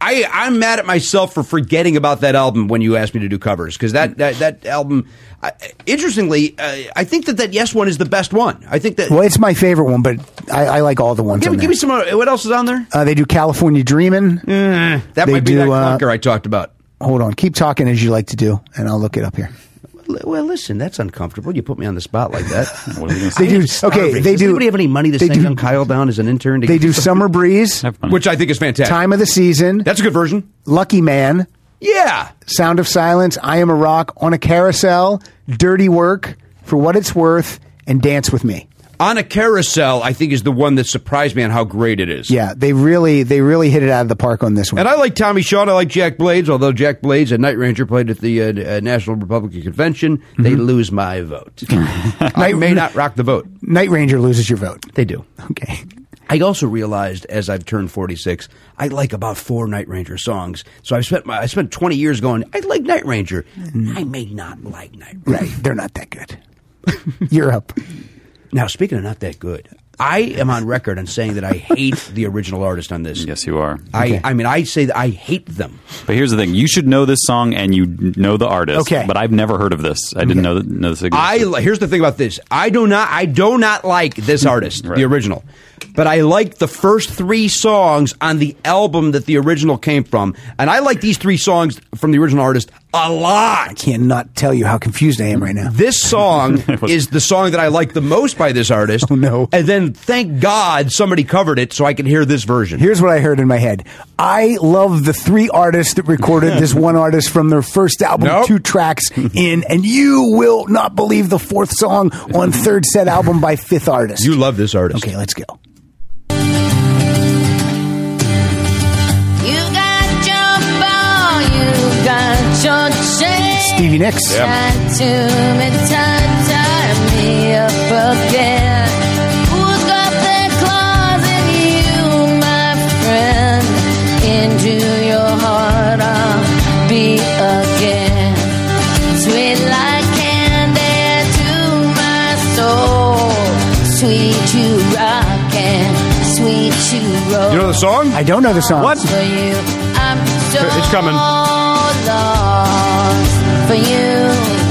I, I'm mad at myself for forgetting about that album when you asked me to do covers, because that, that, that album, I, interestingly, uh, I think that that Yes one is the best one. I think that. Well, it's my favorite one, but I, I like all the ones give, on give there. me some. uh, What else is on there? Uh, they do California Dreamin'. That They might be do, that uh, clunker I talked about. Hold on. Keep talking as you like to do, and I'll look it up here. Well, listen, that's uncomfortable. You put me on the spot like that. What are you gonna They say? do. Starving. Okay, they Does do. anybody have any money to they send do- young Kyle down as an intern? To They get do some- Summer Breeze, Have fun. which I think is fantastic. Time of the Season, That's a good version. Lucky Man, Yeah. Sound of Silence, I Am a Rock, On a Carousel, Dirty Work, For What It's Worth, and Dance with Me. On a Carousel, I think, is the one that surprised me on how great it is. Yeah, they really they really hit it out of the park on this one. And I like Tommy Shaw, and I like Jack Blades, although Jack Blades and Night Ranger played at the uh, uh, National Republican Convention. Mm-hmm. They lose my vote. I may not rock the vote. Night Ranger loses your vote. They do. Okay. I also realized as I've turned forty-six, I like about four Night Ranger songs. So I spent my, I spent twenty years going, I like Night Ranger. I may not like Night Ranger. Right, they're not that good. You're up. Now, speaking of not that good, I am on record on saying that I hate the original artist on this. Yes, you are. I, I mean, I say that I hate them. But here's the thing: you should know this song and you know the artist. Okay. But I've never heard of this. I didn't know that, know this existed. I here's the thing about this. I do not. I do not like this artist, Right. the original. But I like the first three songs on the album that the original came from, and I like these three songs from the original artist a lot. Cannot tell you how confused I am right now. This song is the song that I like the most by this artist. Oh, no. And then, thank God, somebody covered it so I can hear this version. Here's what I heard in my head. I love the three artists that recorded this one artist from their first album, Nope. two tracks in, and you will not believe the fourth song on third set album by fifth artist. You love this artist. Okay, let's go. You got your ball, you got your chain. Stevie Nicks. Tried to me time, tie me up again. Who's got their claws in you, my friend? Into your heart I'll be again. Sweet like candy to my soul. Sweet you rockin', sweet you roll. You know the song? I don't know the song. What? For you, I'm so It's coming. lost. For you,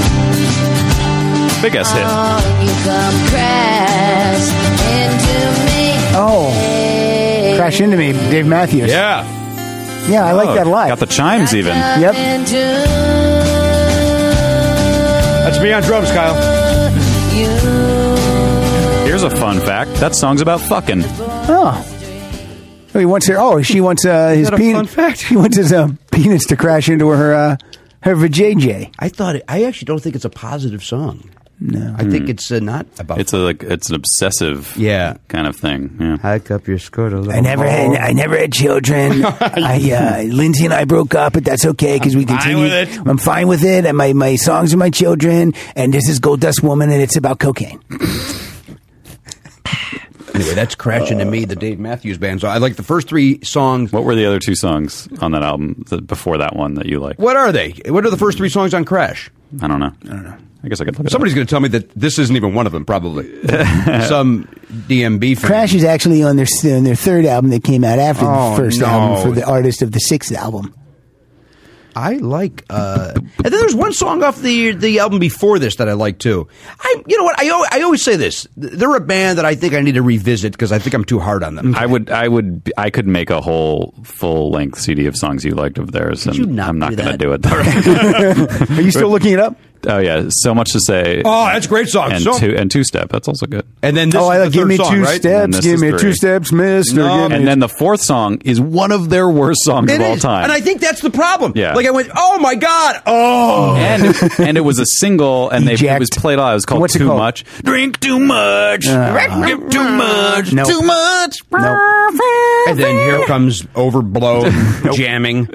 Big ass hit. oh, you come crash into me. Oh, Crash Into Me, Dave Matthews. Yeah. Yeah, I like that a lot. Got the chimes even. Yep. Into That's me on drums, Kyle. you. Here's a fun fact: that song's about fucking. Oh. Oh, he wants her. Oh, she wants uh, his that a penis. fun fact? He wants his uh, penis to crash into her uh, her vajayjay. I thought it, I actually don't think it's a positive song. No. I think it's uh, not about It's a like it's an obsessive Yeah. kind of thing. Yeah. hike up your skirt a little I never had. more. I never had children. I uh, Lindsay and I broke up, but that's okay because we fine continue. with it. I'm fine with it, and my, my songs are my children, and this is Gold Dust Woman, and it's about cocaine. Anyway, that's Crashing to Me, the Dave Matthews Band. So I like the first three songs. What were the other two songs on that album that, before that one that you like? What are they? What are the first three songs on Crash? I don't know. I don't know. I guess I could look it Somebody's up. going to tell me that this isn't even one of them, probably. Some D M B fan. Crash is actually on their on their third album that came out after Oh, the first no. album for the artist of the sixth album. I like, uh, and then there's one song off the the album before this that I like too. I, you know what? I al- I always say this. They're a band that I think I need to revisit because I think I'm too hard on them. I would, I would, I could make a whole full length C D of songs you liked of theirs, and you not I'm not do going to that? do it. Though. Are you still looking it up? Oh yeah, so much to say. Oh, that's a great song. And So- two and two step. That's also good. And then this Oh, I is like the give third me song, two right? And steps, this give is me three. two steps, Mister. No, Give me- And then the fourth song is one of their worst songs It of all is. time. And I think that's the problem. Yeah. Like I went, oh my God. Oh. and and it was a single, and they, it Eject. was played a lot. It was called What's it Too called? Much. Drink too much. Drink too much. Nope. Too much. Nope. And then here comes Overblown jamming.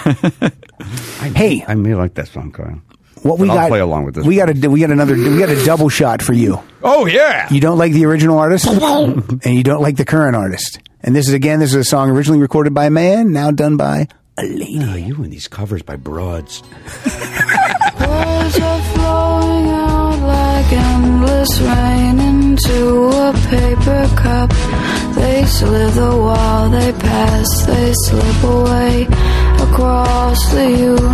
Hey, I may like that song, Kyle. what we But I'll got? play along with this We got a we got another we got a double shot for you. Oh yeah. You don't like the original artist, and you don't like the current artist. And this is again, this is a song originally recorded by a man, now done by a lady. Oh, you and these covers by broads. Words are flowing out like endless rain into a paper cup. They slither while they pass, they slip away. across the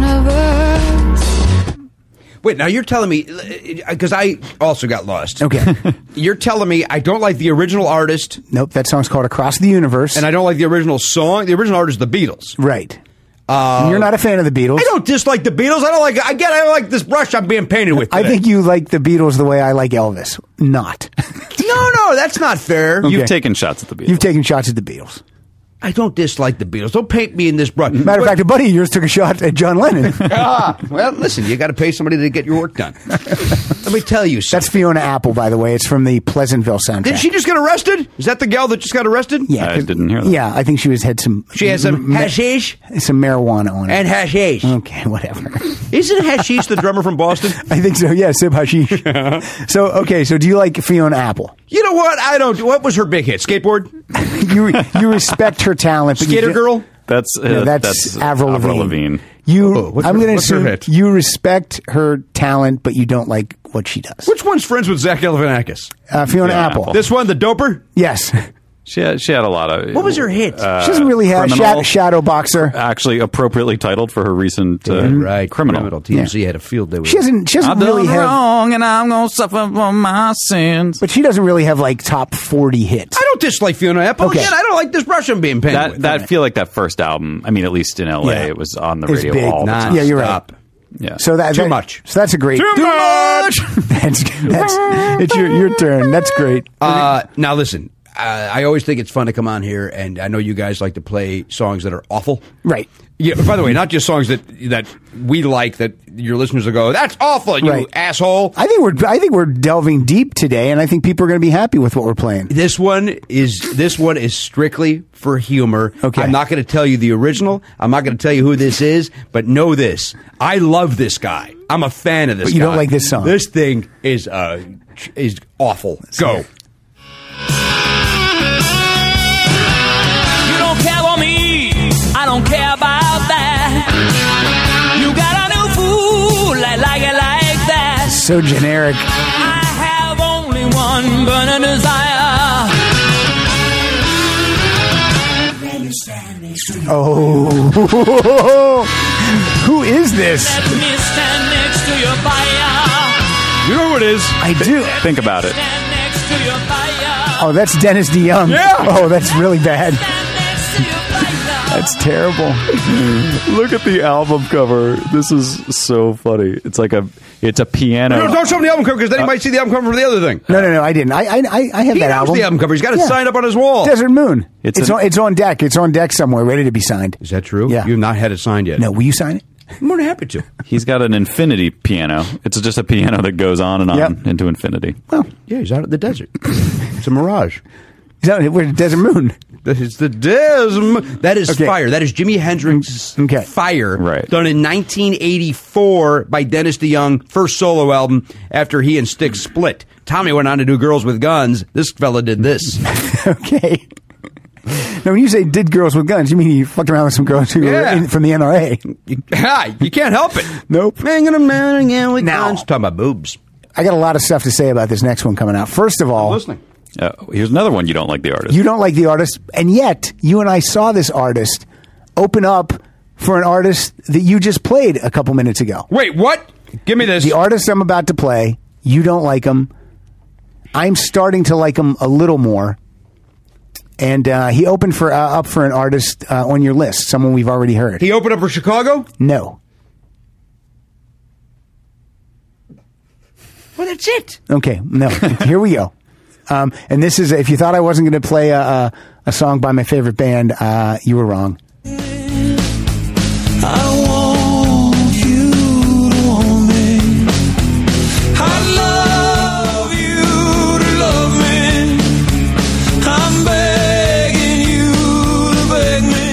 universe. Wait, now you're telling me, because I also got lost. Okay. You're telling me I don't like the original artist. Nope, that song's called Across the Universe. And I don't like the original song. The original artist is the Beatles. Right. Uh, You're not a fan of the Beatles. I don't dislike the Beatles. I don't like, I get, I don't like this brush I'm being painted with today. I think you like the Beatles the way I like Elvis. Not. No, no, that's not fair. Okay. You've taken shots at the Beatles. You've taken shots at the Beatles. I don't dislike the Beatles. Don't paint me in this brush. Matter of fact, a buddy of yours took a shot at John Lennon. ah, well, listen, you got to pay somebody to get your work done. Let me tell you something. That's Fiona Apple, by the way. It's from the Pleasantville soundtrack. Did she just get arrested? Is that the gal that just got arrested? Yeah, I didn't hear that. Yeah, I think she was had some. She has some ma- hashish some marijuana on it. and hashish. Okay, whatever. Isn't Hashish the drummer from Boston? I think so. Yeah, Sib Hashish. So okay, so do you like Fiona Apple? You know what? I don't. What was her big hit? Skateboard? You you respect her talent, but you Skater ju- girl? That's, uh, No, that's, that's Avril Lavigne. Lavigne. You, Oh, what's I'm her- going to what's her assume hit? you respect her talent, but you don't like what she does. Which one's friends with Zach Galifianakis? Uh, Fiona Fiona Apple. Apple. This one, the doper? Yes. She had, she had a lot of. What was her hit? Uh, She doesn't really have Criminal. sha- Shadow Boxer. Actually, appropriately titled for her recent uh, right. criminal. T M Z had a field day with She doesn't. She doesn't I've really done have. wrong, and I'm gonna suffer for my sins. But she doesn't really have like top forty hits. I don't dislike Fiona Apple. Okay. Again, I don't like this brush I'm being painted That with. that feel like that first album. I mean, at least in L A, Yeah. it was on the It's radio big. all the Nah. time. Yeah, you're Stop. right. Yeah. So that Too that- much. So that's a great. Too much! That's that's. It's your your turn. That's great. Uh, now listen, uh, I always think it's fun to come on here, and I know you guys like to play songs that are awful. Right. Yeah. By the way, not just songs that that we like that your listeners will go, "That's awful, you Right. asshole." I think we're I think we're delving deep today, and I think people are going to be happy with what we're playing. This one is this one is strictly for humor. Okay. I'm not going to tell you the original. I'm not going to tell you who this is, but know this: I love this guy. I'm a fan of this. But you guy. don't like this song. This thing is uh is awful. Go. hear it. You don't care for me, I don't care about that. You got a new fool, I like it like that. So generic. I have only one burning desire. Oh, who is this? Let me stand next to your fire. You know who it is? I do. Think about it. Stand next to your fire. Oh, that's Dennis DeYoung. Yeah. Oh, that's really bad. Stand next to your fire. That's terrible. Look at the album cover. This is so funny. It's like a it's a piano. No, don't show him the album cover because then he might see the album cover for the other thing. No, no, no. I didn't. I, I, I I have He that knows album. the album cover. He's got it Yeah. signed up on his wall. Desert Moon. It's It's an- on, it's on deck. It's on deck somewhere, ready to be signed. Is that true? Yeah. You've not had it signed yet. No, will you sign it? I'm more than happy to. He's got an infinity piano. It's just a piano that goes on and on Yep. into infinity. Well, Yeah, he's out in the desert. It's a mirage. is that where's Desert Moon? It's the Desm. That is Okay. Fire. That is Jimi Hendrix's Okay. Fire, Right. done in nineteen eighty-four by Dennis DeYoung, first solo album after he and Styx split. Tommy went on to do Girls with Guns. This fella did this. Okay. Now, when you say did girls with guns, you mean he fucked around with some girls who Yeah. were in, from the N R A? you, ah, you can't help it. Nope. Man, gonna man again with Now- guns. Talking about boobs. I got a lot of stuff to say about this next one coming out. First of all, Listening. Uh, here's another one you don't like the artist. you don't like the artist, and yet you and I saw this artist open up for an artist that you just played a couple minutes ago. Wait, what? Give me this. The artist I'm about to play, you don't like him. I'm starting to like him a little more. And uh, he opened for uh, up for an artist uh, on your list, someone we've already heard. He opened up for Chicago? No. Well, that's it. Okay, no. Here we go. Um, and this is, if you thought I wasn't going to play a, a, a song by my favorite band, uh, you were wrong. I want you to want me. I love you to love me. I'm begging you to beg me.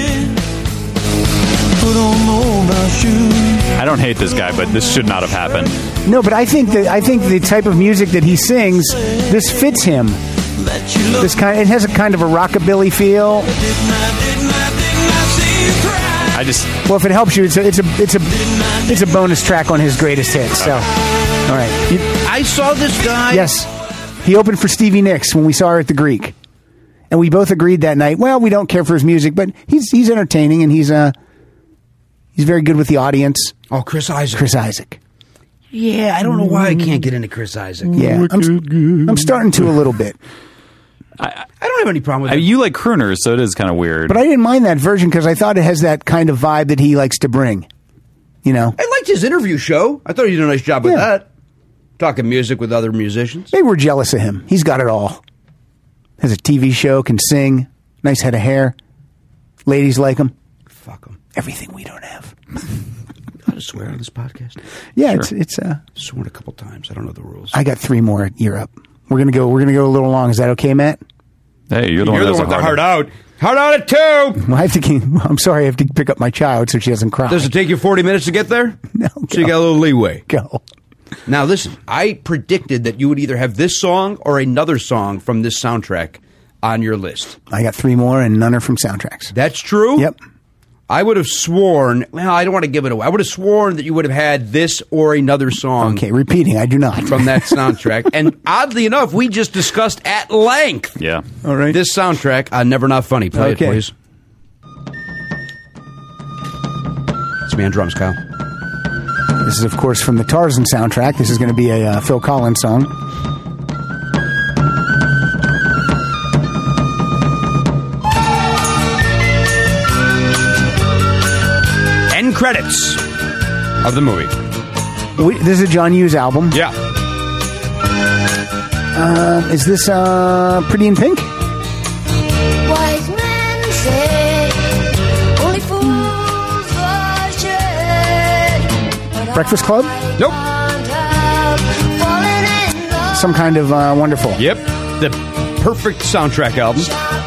I don't know about you. I don't hate this guy, but this should not have happened. No, but I think that I think the type of music that he sings, this fits him. That you love This kind, it has a kind of a rockabilly feel. didn't I, didn't I, didn't I see you cry? I just Well, if it helps you, it's a it's a it's a it's a bonus track on his greatest hits. So, all right. You- I saw this guy. yes, he opened for Stevie Nicks when we saw her at the Greek, and we both agreed that night. Well, we don't care for his music, but he's he's entertaining and he's uh He's very good with the audience. Oh, Chris Isaac. Chris Isaac. Yeah, I don't know why I can't get into Chris Isaac. Yeah, I'm, I'm starting to a little bit. I, I don't have any problem with I it. mean, you like crooners, so it is kind of weird. But I didn't mind that version because I thought it has that kind of vibe that he likes to bring. You know? I liked his interview show. I thought he did a nice job with Yeah. that. Talking music with other musicians. Maybe we're jealous of him. He's got it all. Has a T V show, can sing, nice head of hair. Ladies like him. Fuck him. Everything we don't have. How to swear on this podcast? Yeah, Sure. it's it's. Uh, Sworn a couple times. I don't know the rules. I got three more. You're up. We're gonna go. We're gonna go a little long. Is that okay, Matt? hey, you're the one, You're that the has one a uh, with the hard hard out. Hard out at two. Well, I have to. keep- I'm sorry. I have to pick up my child so she doesn't cry. Does it take you forty minutes to get there? No, So you got a little leeway. go? Now listen, I predicted that you would either have this song or another song from this soundtrack on your list. I got three more, and none are from soundtracks. That's true? Yep. I would have sworn, well, I don't want to give it away. I would have sworn that you would have had this or another song Okay, repeating. I do not. from that soundtrack. And oddly enough, we just discussed at length Yeah. All right. this soundtrack on Never Not Funny. Play Okay. it, please. It's me on drums, Kyle. This is, of course, from the Tarzan soundtrack. This is going to be a uh, Phil Collins song. End credits of the movie. We, this is a John Hughes album. Yeah. Um, is this uh, Pretty in Pink? Wise men say only fools rush in. Breakfast Club? Nope. Falling in love. Some kind of uh, wonderful. Yep. The perfect soundtrack album.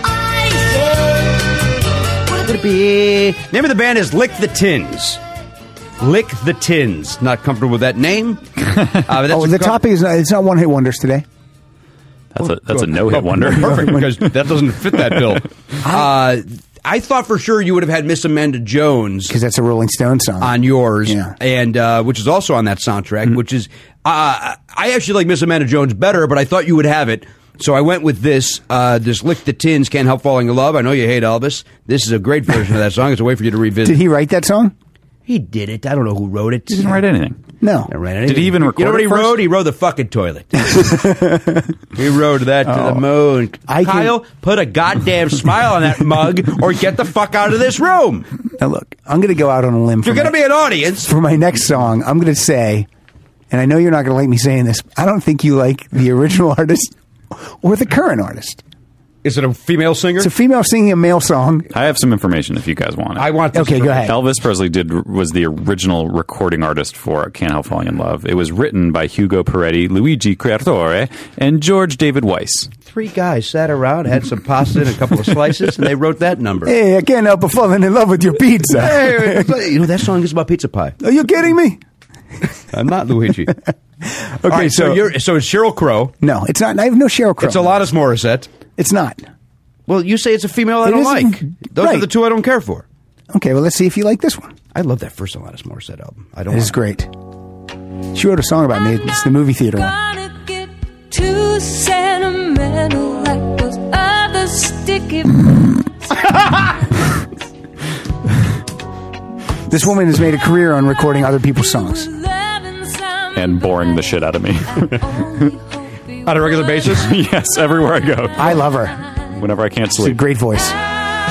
Would it be? Name of the band is Lick the Tins. Lick the Tins. Not comfortable with that name. Uh, but that's Oh, a the co- topic is not, it's not one hit wonders today. That's a that's a no hit wonder. Perfect, because that doesn't fit that bill. Uh, I thought for sure you would have had Miss Amanda Jones Because that's a Rolling Stone song. on yours, Yeah. and uh, which is also on that soundtrack. Which is, uh, I actually like Miss Amanda Jones better, but I thought you would have it, so I went with this. Uh, this Lick the Tins, Can't Help Falling in Love. I know you hate Elvis. This is a great version of that song. It's a way for you to revisit. Did he write that song? He did it. I don't know who wrote it. He didn't write anything. No. I ran Did he even record You know what it he first? wrote? He wrote the fucking toilet. He wrote that to the moon. I can- Kyle, put a goddamn smile on that mug or get the fuck out of this room. Now, look, I'm going to go out on a limb for, You're going to my, be an audience. for my next song. I'm going to say, and I know you're not going to like me saying this, I don't think you like the original artist or the current artist. Is it a female singer? It's a female singing a male song. I have some information if you guys want it. I want this Okay, from- go ahead. Elvis Presley did was the original recording artist for Can't Help Falling in Love. It was written by Hugo Peretti, Luigi Creatore, and George David Weiss. Three guys sat around, had some pasta and a couple of slices, and they wrote that number. Hey, I can't help but falling in love with your pizza. Hey, you know, that song is about pizza pie. Are you kidding me? I'm not Luigi. Okay, All right, so, so, you're, so it's Sheryl Crow. no, it's not. I have no Sheryl Crow. It's Alanis Morissette. It's not. Well, you say it's a female I It don't isn't- like. Those are right. the two I don't care for. Okay, well, let's see if you like this one. I love that first Alanis Morissette album. I don't. It is great. She wrote a song about me. It's the movie theater one. Gonna get too sentimental like those other sticky. This woman has made a career on recording other people's songs. And boring the shit out of me. On a regular basis? Yes, everywhere I go. I love her. Whenever I can't She's a sleep. great voice. All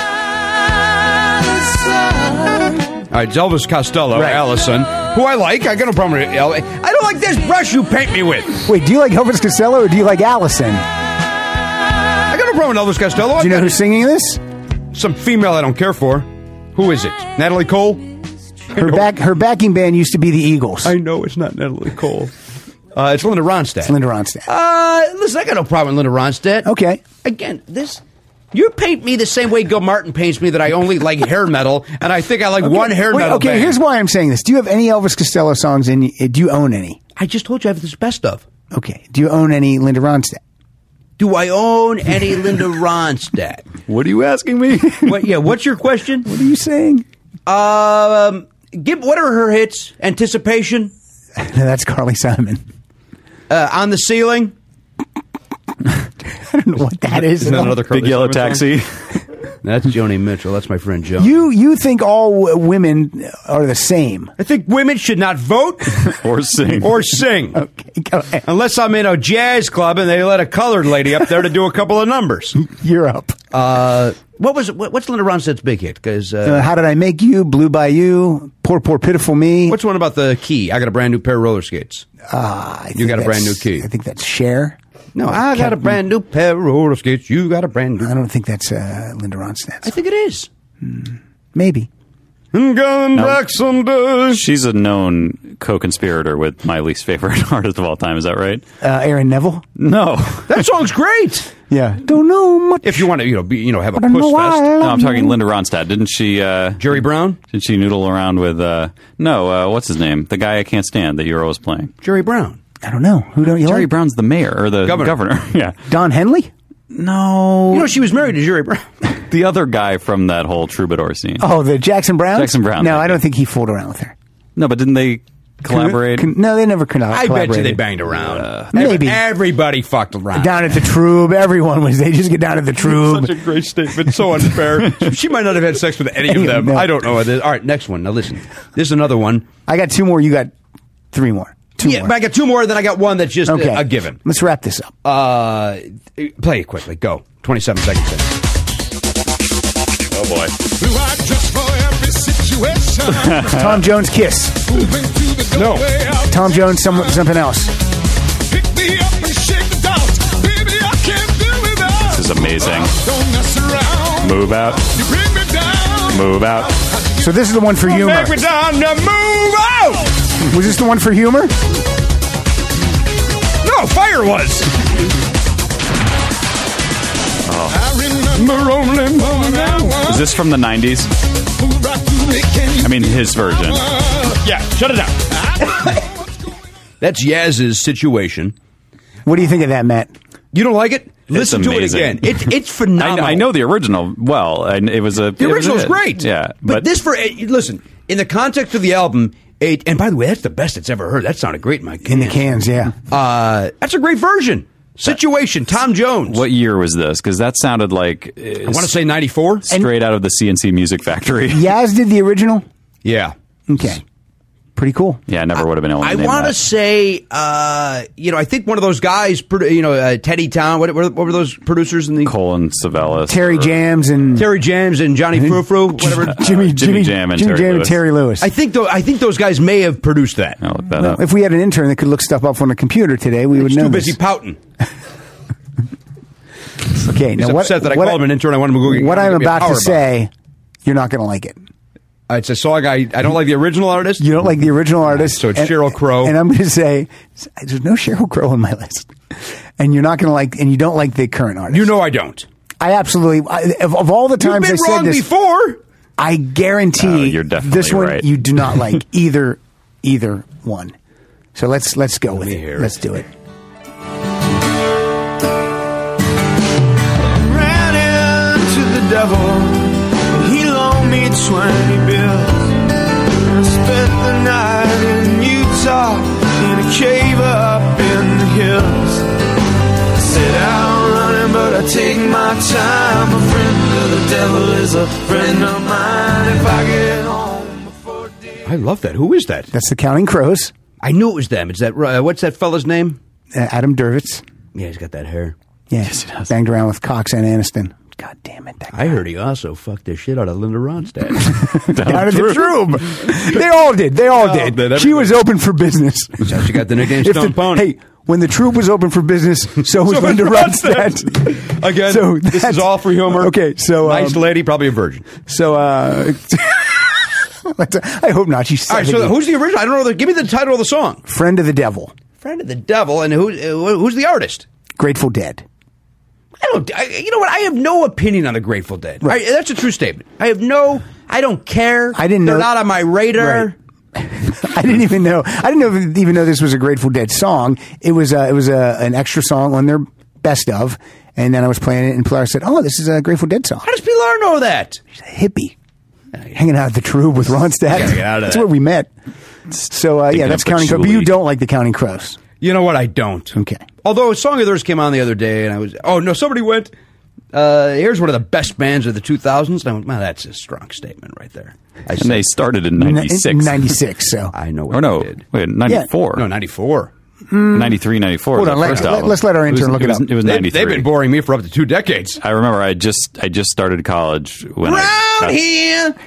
right, it's Elvis Costello, Right. Allison, who I like. I got no problem with El- I don't like this brush you paint me with. Wait, do you like Elvis Costello or do you like Allison? I got no problem with Elvis Costello. Do you know who's singing this? Some female I don't care for. Who is it? Natalie Cole? Her back, her backing band used to be the Eagles. I know it's not Natalie Cole. Uh, it's Linda Ronstadt. It's Linda Ronstadt. Uh, listen, I got no problem with Linda Ronstadt. Okay. Again, this... You paint me the same way Gil Martin paints me that I only like hair metal, and I think I like one hair Wait, metal okay, band. here's why I'm saying this. Do you have any Elvis Costello songs and do you own any? I just told you I have this best of. Okay. Do you own any Linda Ronstadt? Do I own any Linda Ronstadt? What are you asking me? What? Yeah. What's your question? What are you saying? Um, give what are her hits? Anticipation, That's Carly Simon. uh, On the Ceiling. I don't know what that is. Isn't that another Carly Big Yellow Simon song? Taxi. That's Joni Mitchell. That's my friend Joe. You you think all w- women are the same? I think women should not vote or sing. or sing. Okay, go ahead. Unless I'm in a jazz club and they let a colored lady up there to do a couple of numbers. You're up. Uh, what was what, what's Linda Ronstadt's big hit? Because uh, Uh, how did I make you? Blue by you. Poor poor pitiful me. what's one about the key? I got a brand new pair of roller skates. Uh, I You think got a brand new that's- key. I think that's Cher. No, I got a brand new pair of roller skates. You got a brand new. I don't think that's uh, Linda Ronstadt. I think it is. Maybe. I'm going No. back someday. She's a known co-conspirator with my least favorite artist of all time. Is that right? Uh, Aaron Neville. No. That song's great. Yeah. Don't know much. If you want to, you know, be, you know, have a I don't know puss why fest. I No, love I'm talking you. Linda Ronstadt. Didn't she? Uh, Jerry Brown. did she noodle around with? Uh, no. Uh, what's his name? The guy I can't stand that you're always playing. Jerry Brown. I don't know. Who don't you Jerry like? Brown's the mayor or the Governor. governor. yeah. Don Henley? No. You know, she was married to Jerry Brown. the other guy from that whole troubadour scene. Oh, the Jackson Brown? Jackson Brown, No, thank I you. don't think he fooled around with her. No, but didn't they collaborate? Con- no, they never con- I collaborated. bet you they banged around. Uh, Maybe. Everybody fucked around. Down at the Troob, everyone was. They just get down at the Troob. Such a great statement. So unfair. She might not have had sex with any, Any of of them. them, no. I don't know. All right, next one. Now listen. This is another one. I got two more. You got three more. Two yeah, more. but I got two more. Then I got one that's just Okay. a, a given. Let's wrap this up. Uh, play it quickly. Go. twenty-seven seconds in. oh boy. Tom Jones Kiss. No. Tom Jones some, something else. This is amazing. Move out. Move out. So this is the one for humor. Make me down to move out. Was this the one for humor? No, fire was. Is this from the nineties? I mean, his version. Yeah, shut it down. That's Yaz's Situation. What do you think of that, Matt? You don't like it? Listen to it amazing. again. It's it's I, phenomenal. I know the original well, and it was a. The original's great. Yeah, but, but, this for eh, listen in the context of the album. It, and by the way, that's the best it's ever heard. That sounded great in my In the cans, yeah. Uh, that's a great version. Situation. Tom Jones. what year was this? Because that sounded like I want to say ninety-four. straight out of the C N C Music Factory. Yaz did the original? Yeah. Okay. Pretty cool. Yeah, I never would have been able to I name want to that. say, uh, you know, I think one of those guys, produ- you know, uh, Teddy Town. What, what, what were those producers in the Colin Savalas. Terry or- Jams and Terry James and Johnny Frou Frou, whatever. Jimmy, Uh, Jimmy Jam and Jimmy Terry Jam and Lewis. Terry Lewis. I think though, I think those guys may have produced that. I'll look that Well, up. if we had an intern that could look stuff up on a computer today, we would He's know too busy this. pouting. Okay, He's now what, upset that I what called him an intern. I want him to go get- What go I'm get me a about power to bar. say, you're not going to like it. Uh, it's a song I I don't like the original artist. You don't like the original artist. So it's and- Sheryl Crow. And I'm going to say, there's no Sheryl Crow on my list. And you're not going to like, and you don't like the current artist. You know I don't. I absolutely, I, of, of all the You've times been I said wrong this, before. I guarantee No, you're definitely this one right. you do not like either either one. So let's let's go with me it. hear it. Let's do it. Ran into the devil, and he loaned me twenty bills. I spent the night in Utah in a cave up in the hills. Sit out running, but I take my time. A friend of the devil is a friend of mine. If I get home before day. I love that. Who is that? That's the Counting Crows. I knew it was them. Is that uh, what's that fella's name? Uh, Adam Dervitz. Yeah, he's got that hair. Yeah, banged around with Cox and Aniston. God damn it! That guy. I heard he also fucked the shit out of Linda Ronstadt. Down at the Troob. They all did. They all all did. did. She was open for business. So she got the nickname If Stone the- Pony. Hey, when the Troob was open for business, so was So was Linda Ronstadt. Ronstadt. Again, So this is that's- all for humor. Okay, so um, nice lady, probably a virgin. So uh, I hope not. She's All right, so seventy. who's the original? I don't know. The, give me the title of the song. Friend of the Devil, Friend of the Devil, and who, uh, who's the artist? Grateful Dead. I don't. I, you know what? I have no opinion on the Grateful Dead. Right. I, that's a true statement. I have no. I don't care. I didn't They're know- not on my radar. Right. I didn't even know. I didn't know, even know this was a Grateful Dead song. It was. Uh, it was a, an extra song on their best of, and then I was playing it, and Pilar said, "Oh, this is a Grateful Dead song." How does Pilar know that? She's a hippie, hanging out at the Troob with Ronstadt. Gotta get out of That's that. where we met. So uh, yeah, Thinking that's of Counting Crows. But you patchouli. don't like the Counting Crows. You know what? I don't. Okay. Although a song of theirs came on the other day, and I was. Oh no! Somebody went. Uh, here's one of the best bands of the two thousands. Now, well, that's a strong statement right there. I And they started in ninety-six. ninety-six, so. I know what Or no, they did. wait, ninety-four. No, ninety-four. ninety-three, ninety-four. Hold was on, the let, first let, album. let's let our It was- intern look it it was, up. It was They, ninety-three. they've been boring me for up to two decades. I remember I just I just started college when Round I, here,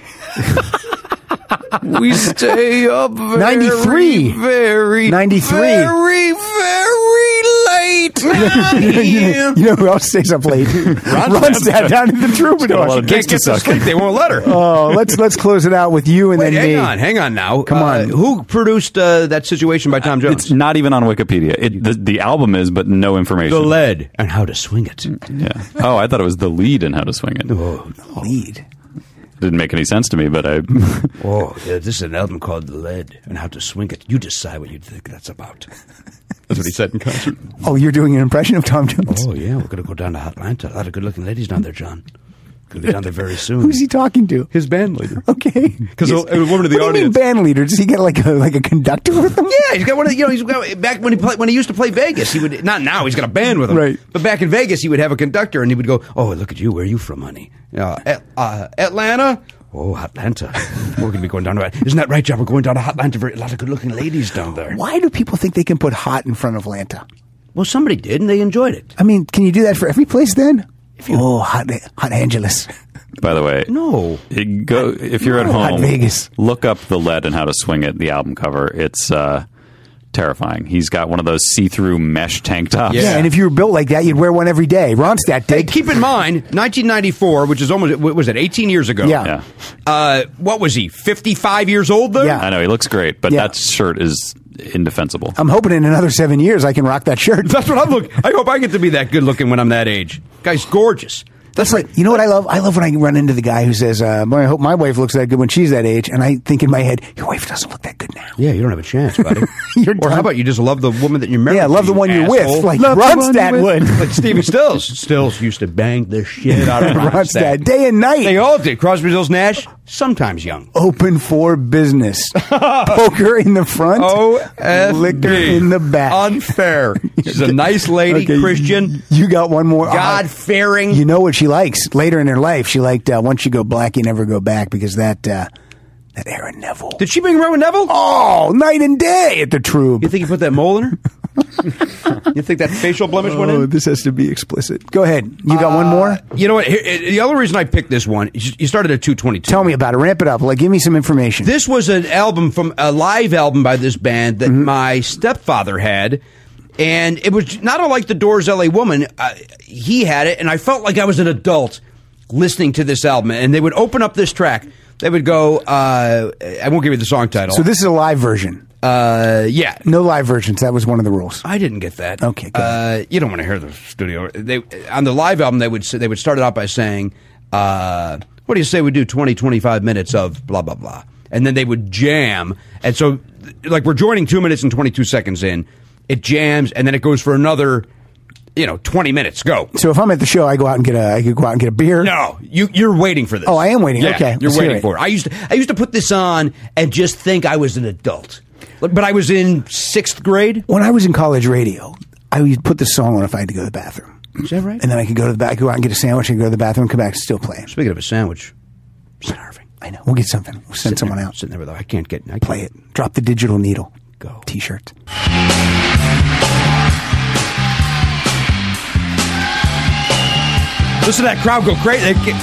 we stay up very, ninety-three. very, ninety-three. very, very late. Round you, here. know, you know who else stays up late? Ronstadt down in the Troubadour. got a lot of Can't dicks to get to suck. sleep. They won't let her. Oh, let's let's close it out with you and Wait, then hang me. on, hang on now. Come Uh, on. who produced uh, that situation by Tom Jones? It's not even on Wikipedia. It, the, the album is, but no information. The Lead and How to Swing It. Yeah. Oh, I thought it was the lead in How to Swing It. Oh, Lead. Didn't make any sense to me, but I. oh yeah, this is an album called The Lead and How to Swing It. You decide what you think that's about. That's what he said in concert. Oh, you're doing an impression of Tom Jones? Oh, yeah, we're going to go down to Atlanta. A lot of good-looking ladies down there, John. Going to be down there very soon. Who's he talking to? His band leader. Okay. Because a, a woman in the what do you mean audience. band leader? Does he get like a like a conductor with him? Yeah, he's got one of the, you know, he's got, back when he play, when he used to play Vegas, he would, not now, he's got a band with him. Right. But back in Vegas, he would have a conductor and he would go, oh, look at you, where are you from, honey? Uh, at, uh, Atlanta? Oh, Atlanta. We're going to be going down to Atlanta. Isn't that right, John? We're going down to Atlanta. Very, a lot of good-looking ladies down there. Why do people think they can put hot in front of Lanta? Well, somebody did, and they enjoyed it. I mean, can you do that for every place then? If you, oh, hot, hot Angeles. By the way, No. it go if you're No. at Hot home. Vegas. Look up The Lead and How to Swing It. The album cover. It's uh, terrifying. He's got one of those see-through mesh tank tops. Yeah. and if you were built like that, you'd wear one every day. Ronstadt Hey, did. keep in mind, nineteen ninety-four, which is almost, what was it, eighteen years ago? Yeah. Yeah. Uh, what was he, fifty-five years old then? Yeah. I know he looks great, but Yeah. that shirt is indefensible. I'm hoping in another seven years I can rock that shirt. That's what I'm looking. I hope I get to be that good looking when I'm that age. Guy's gorgeous. That's like, you know what I love? I love when I run into the guy who says, uh, "Boy, I hope my wife looks that good when she's that age." And I think in my head, your wife doesn't look that good now. Yeah, you don't have a chance, buddy. You're or how done. about you just love the woman that you're married Yeah, to, love the you one you're asshole. with, like Love the one Ronstadt you're would. with. Like Stevie Stills. Stills used to bang the shit out of Ronstadt. Ronstadt, day and night. They all did. Crosby, Stills, Nash, sometimes young. Open for business. Poker in the front. O F B. Liquor in the back. Unfair. She's a nice lady, Okay, Christian, You got one more. God-fearing. Uh, you know what she likes later in her life? She liked uh, once you go black, you never go back because that uh, that Aaron Neville. Did she bring Rowan Neville? Oh, night and day at the Troob. You think you put that mole in her? You think that facial blemish went Oh, in? this has to be explicit. Go ahead. You got one more? You know what? Here, the other reason I picked this one, you started at two twenty-two. Tell me about it. Ramp it up. Like, give me some information. This was an album from a live album by this band that Mm-hmm. my stepfather had, and it was not unlike the Doors' L A Woman. Uh, he had it, and I felt like I was an adult listening to this album. And they would open up this track. They would go, uh, I won't give you the song title. So this is a live version. uh, yeah. No live versions. That was one of the rules. I didn't get that. Okay, go Uh, you don't want to hear the studio. They on the live album they would say, they would start it out by saying, uh, "What do you say we do twenty, twenty-five minutes of blah blah blah," and then they would jam. And so, like we're joining two minutes and twenty-two seconds in, it jams, and then it goes for another, you know, twenty minutes. Go. So if I'm at the show, I go out and get a. I could go out and get a beer. No, you you're waiting for this. Oh, I am waiting. Yeah, Okay, you're let's hear waiting it. for it. I used to I used to put this on and just think I was an adult, but I was in sixth grade. When I was in college radio, I would put this song on if I had to go to the bathroom. Is that right? And then I could go to the back, go out and get a sandwich, and go to the bathroom, and come back and still play. Speaking of a sandwich, starving. I know. We'll get something. We'll send Sitting someone there, out. Sitting there with I can't get. I can't. Play it. Drop the digital needle. Go. T-shirt. Listen to that crowd go crazy. They get-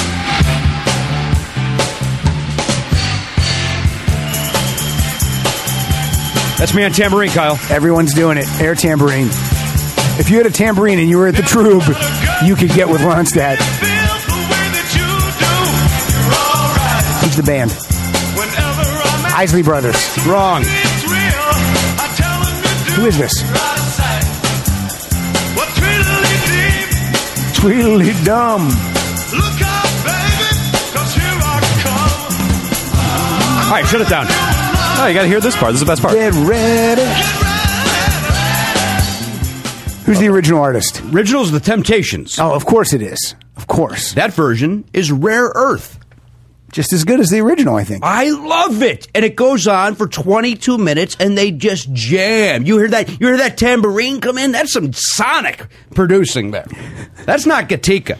That's me on tambourine, Kyle. Everyone's doing it. Air tambourine. If you had a tambourine and you were at the Troob, you could get with Ronstadt. Who's the band? Isley Brothers. Wrong. Who is this? Tweedledum. All right, shut it down. Oh, you got to hear this part. This is the best part. Get ready. Who's the original artist? Originals of the Temptations. Oh, of course it is. Of course. That version is Rare Earth. Just as good as the original, I think. I love it, and it goes on for twenty-two minutes, and they just jam. You hear that? You hear that tambourine come in? That's some sonic producing there. That's not Gatica.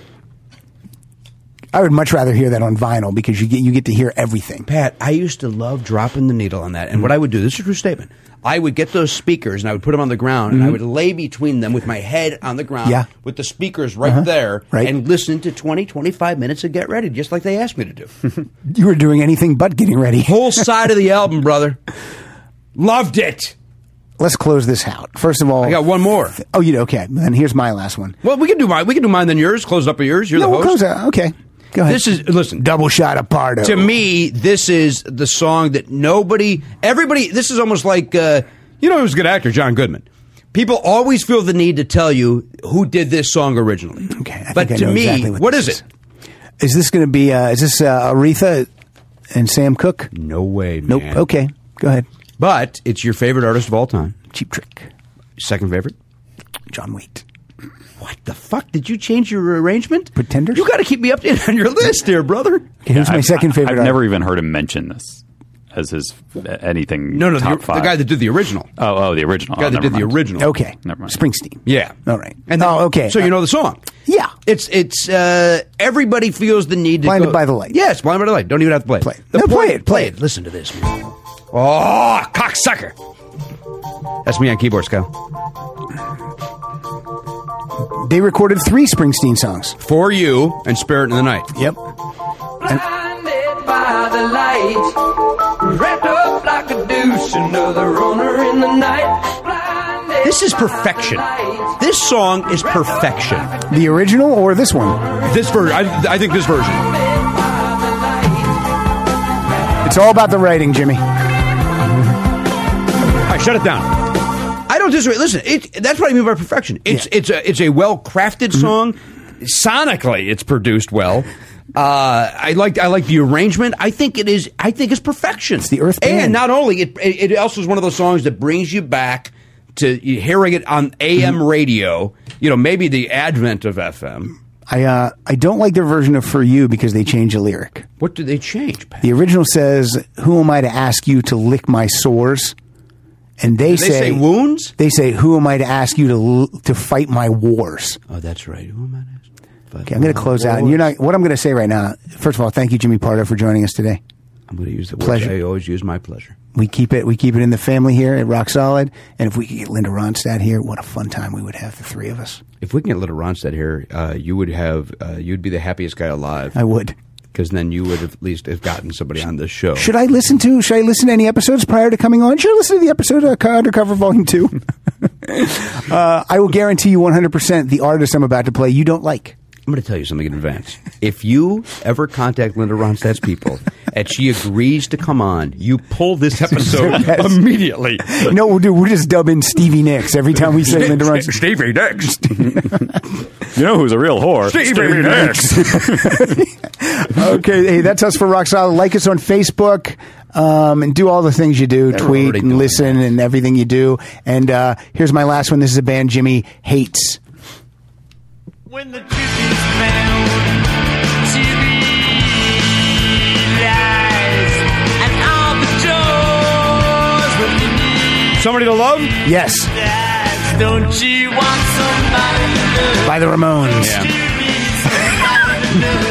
I would much rather hear that on vinyl because you get you get to hear everything. Pat, I used to love dropping the needle on that, and mm-hmm. what I would do, this is a true statement, I would get those speakers, and I would put them on the ground, mm-hmm. and I would lay between them with my head on the ground, yeah. with the speakers right uh-huh. there, right. and listen to twenty, twenty-five minutes of Get Ready, just like they asked me to do. You were doing anything but getting ready. Whole side of the album, brother. Loved it. Let's close this out. First of all, I got one more. Th- oh, you okay? Then here's my last one. Well, we can do mine. We can do mine then yours. Close up of yours. You're no, the we'll host. Close out. Okay, go ahead. This is listen. Double shot of Pardo. To me, this is the song that nobody, everybody. This is almost like uh, you know, who's a good actor, John Goodman. People always feel the need to tell you who did this song originally. Okay, I but think I to know me, exactly what, what this is is. it? Is this going to be? Uh, is this uh, Aretha and Sam Cooke? No way, man. Nope. Okay, go ahead. But it's your favorite artist of all time. Cheap Trick. Second favorite? John Waite. What the fuck? Did you change your arrangement? Pretenders? You got to keep me updated on your list here, brother. Okay, here's Yeah, my I've, second favorite. I've artist. never even heard him mention this as his anything. No, no, top the, five. the guy that did the original. Oh, oh, the original. The guy oh, that never did the mind. original. Okay. Never mind. Springsteen. Yeah. All right. And then, oh, okay. So you know the song. Yeah. It's it's uh, everybody feels the need to Blinded go, by the Light. Yes, Blinded by the Light. Don't even have to play it. Play it. The No, point- play it, play it. Listen to this, man. Oh, cocksucker. That's me on keyboard, Scott. They recorded three Springsteen songs. For You and Spirit in the Night. Yep. Blinded by the light, wrapped up like a douche, another runner in the night. Blinded This is by perfection. the light. This song is perfection. The original or this one? This version, I, I think this version. It's all about the writing, Jimmy. All right, shut it down. I don't disagree. Listen, it, that's what I mean by perfection. It's Yeah. it's a it's a well crafted Mm-hmm. song. Sonically, it's produced well. Uh, I like I like the arrangement. I think it is. I think it's perfection. It's the Earth Band. and not only it. It also is one of those songs that brings you back to hearing it on A M Mm-hmm. radio. You know, maybe the advent of F M. I uh, I don't like their version of For You because they changed the lyric. What did they change, Pat? The original says, "Who am I to ask you to lick my sores?" And they, Did they say wounds? They say, "Who am I to ask you to l- to fight my wars?" Oh, that's right. Who am I to ask? Okay, I'm going to close out. And you're not. What I'm going to say right now. First of all, thank you, Jimmy Pardo, for joining us today. I'm going to use the Pleasure. word I always use. My pleasure. We keep it. We keep it in the family here at Rock Solid. And if we could get Linda Ronstadt here, what a fun time we would have, the three of us. If we can get Little Ronstadt here, uh, you would have uh, you'd be the happiest guy alive. I would. Because then you would have at least have gotten somebody on this show. Should I listen to? Should I listen to any episodes prior to coming on? Should I listen to the episode of Undercover Volume Two? uh, I will guarantee you one hundred percent the artist I'm about to play you don't like. I'm going to tell you something in advance. If you ever contact Linda Ronstadt's people and she agrees to come on, you pull this episode Yes. immediately. You know what we'll do? We'll just dub in Stevie Nicks every time we say Linda Ronstadt. Stevie Nicks. You know who's a real whore? Stevie Nicks. Okay, hey, that's us for Rock Solid. Like us on Facebook. Um, and do all the things you do, They're tweet already and doing listen and everything you do. And uh, here's my last one. This is a band Jimmy hates. When the truth is found to be lies, and all the joys will be Somebody to love? Yes, lies. Don't you want somebody to love? by the Ramones. Do you need somebody to love?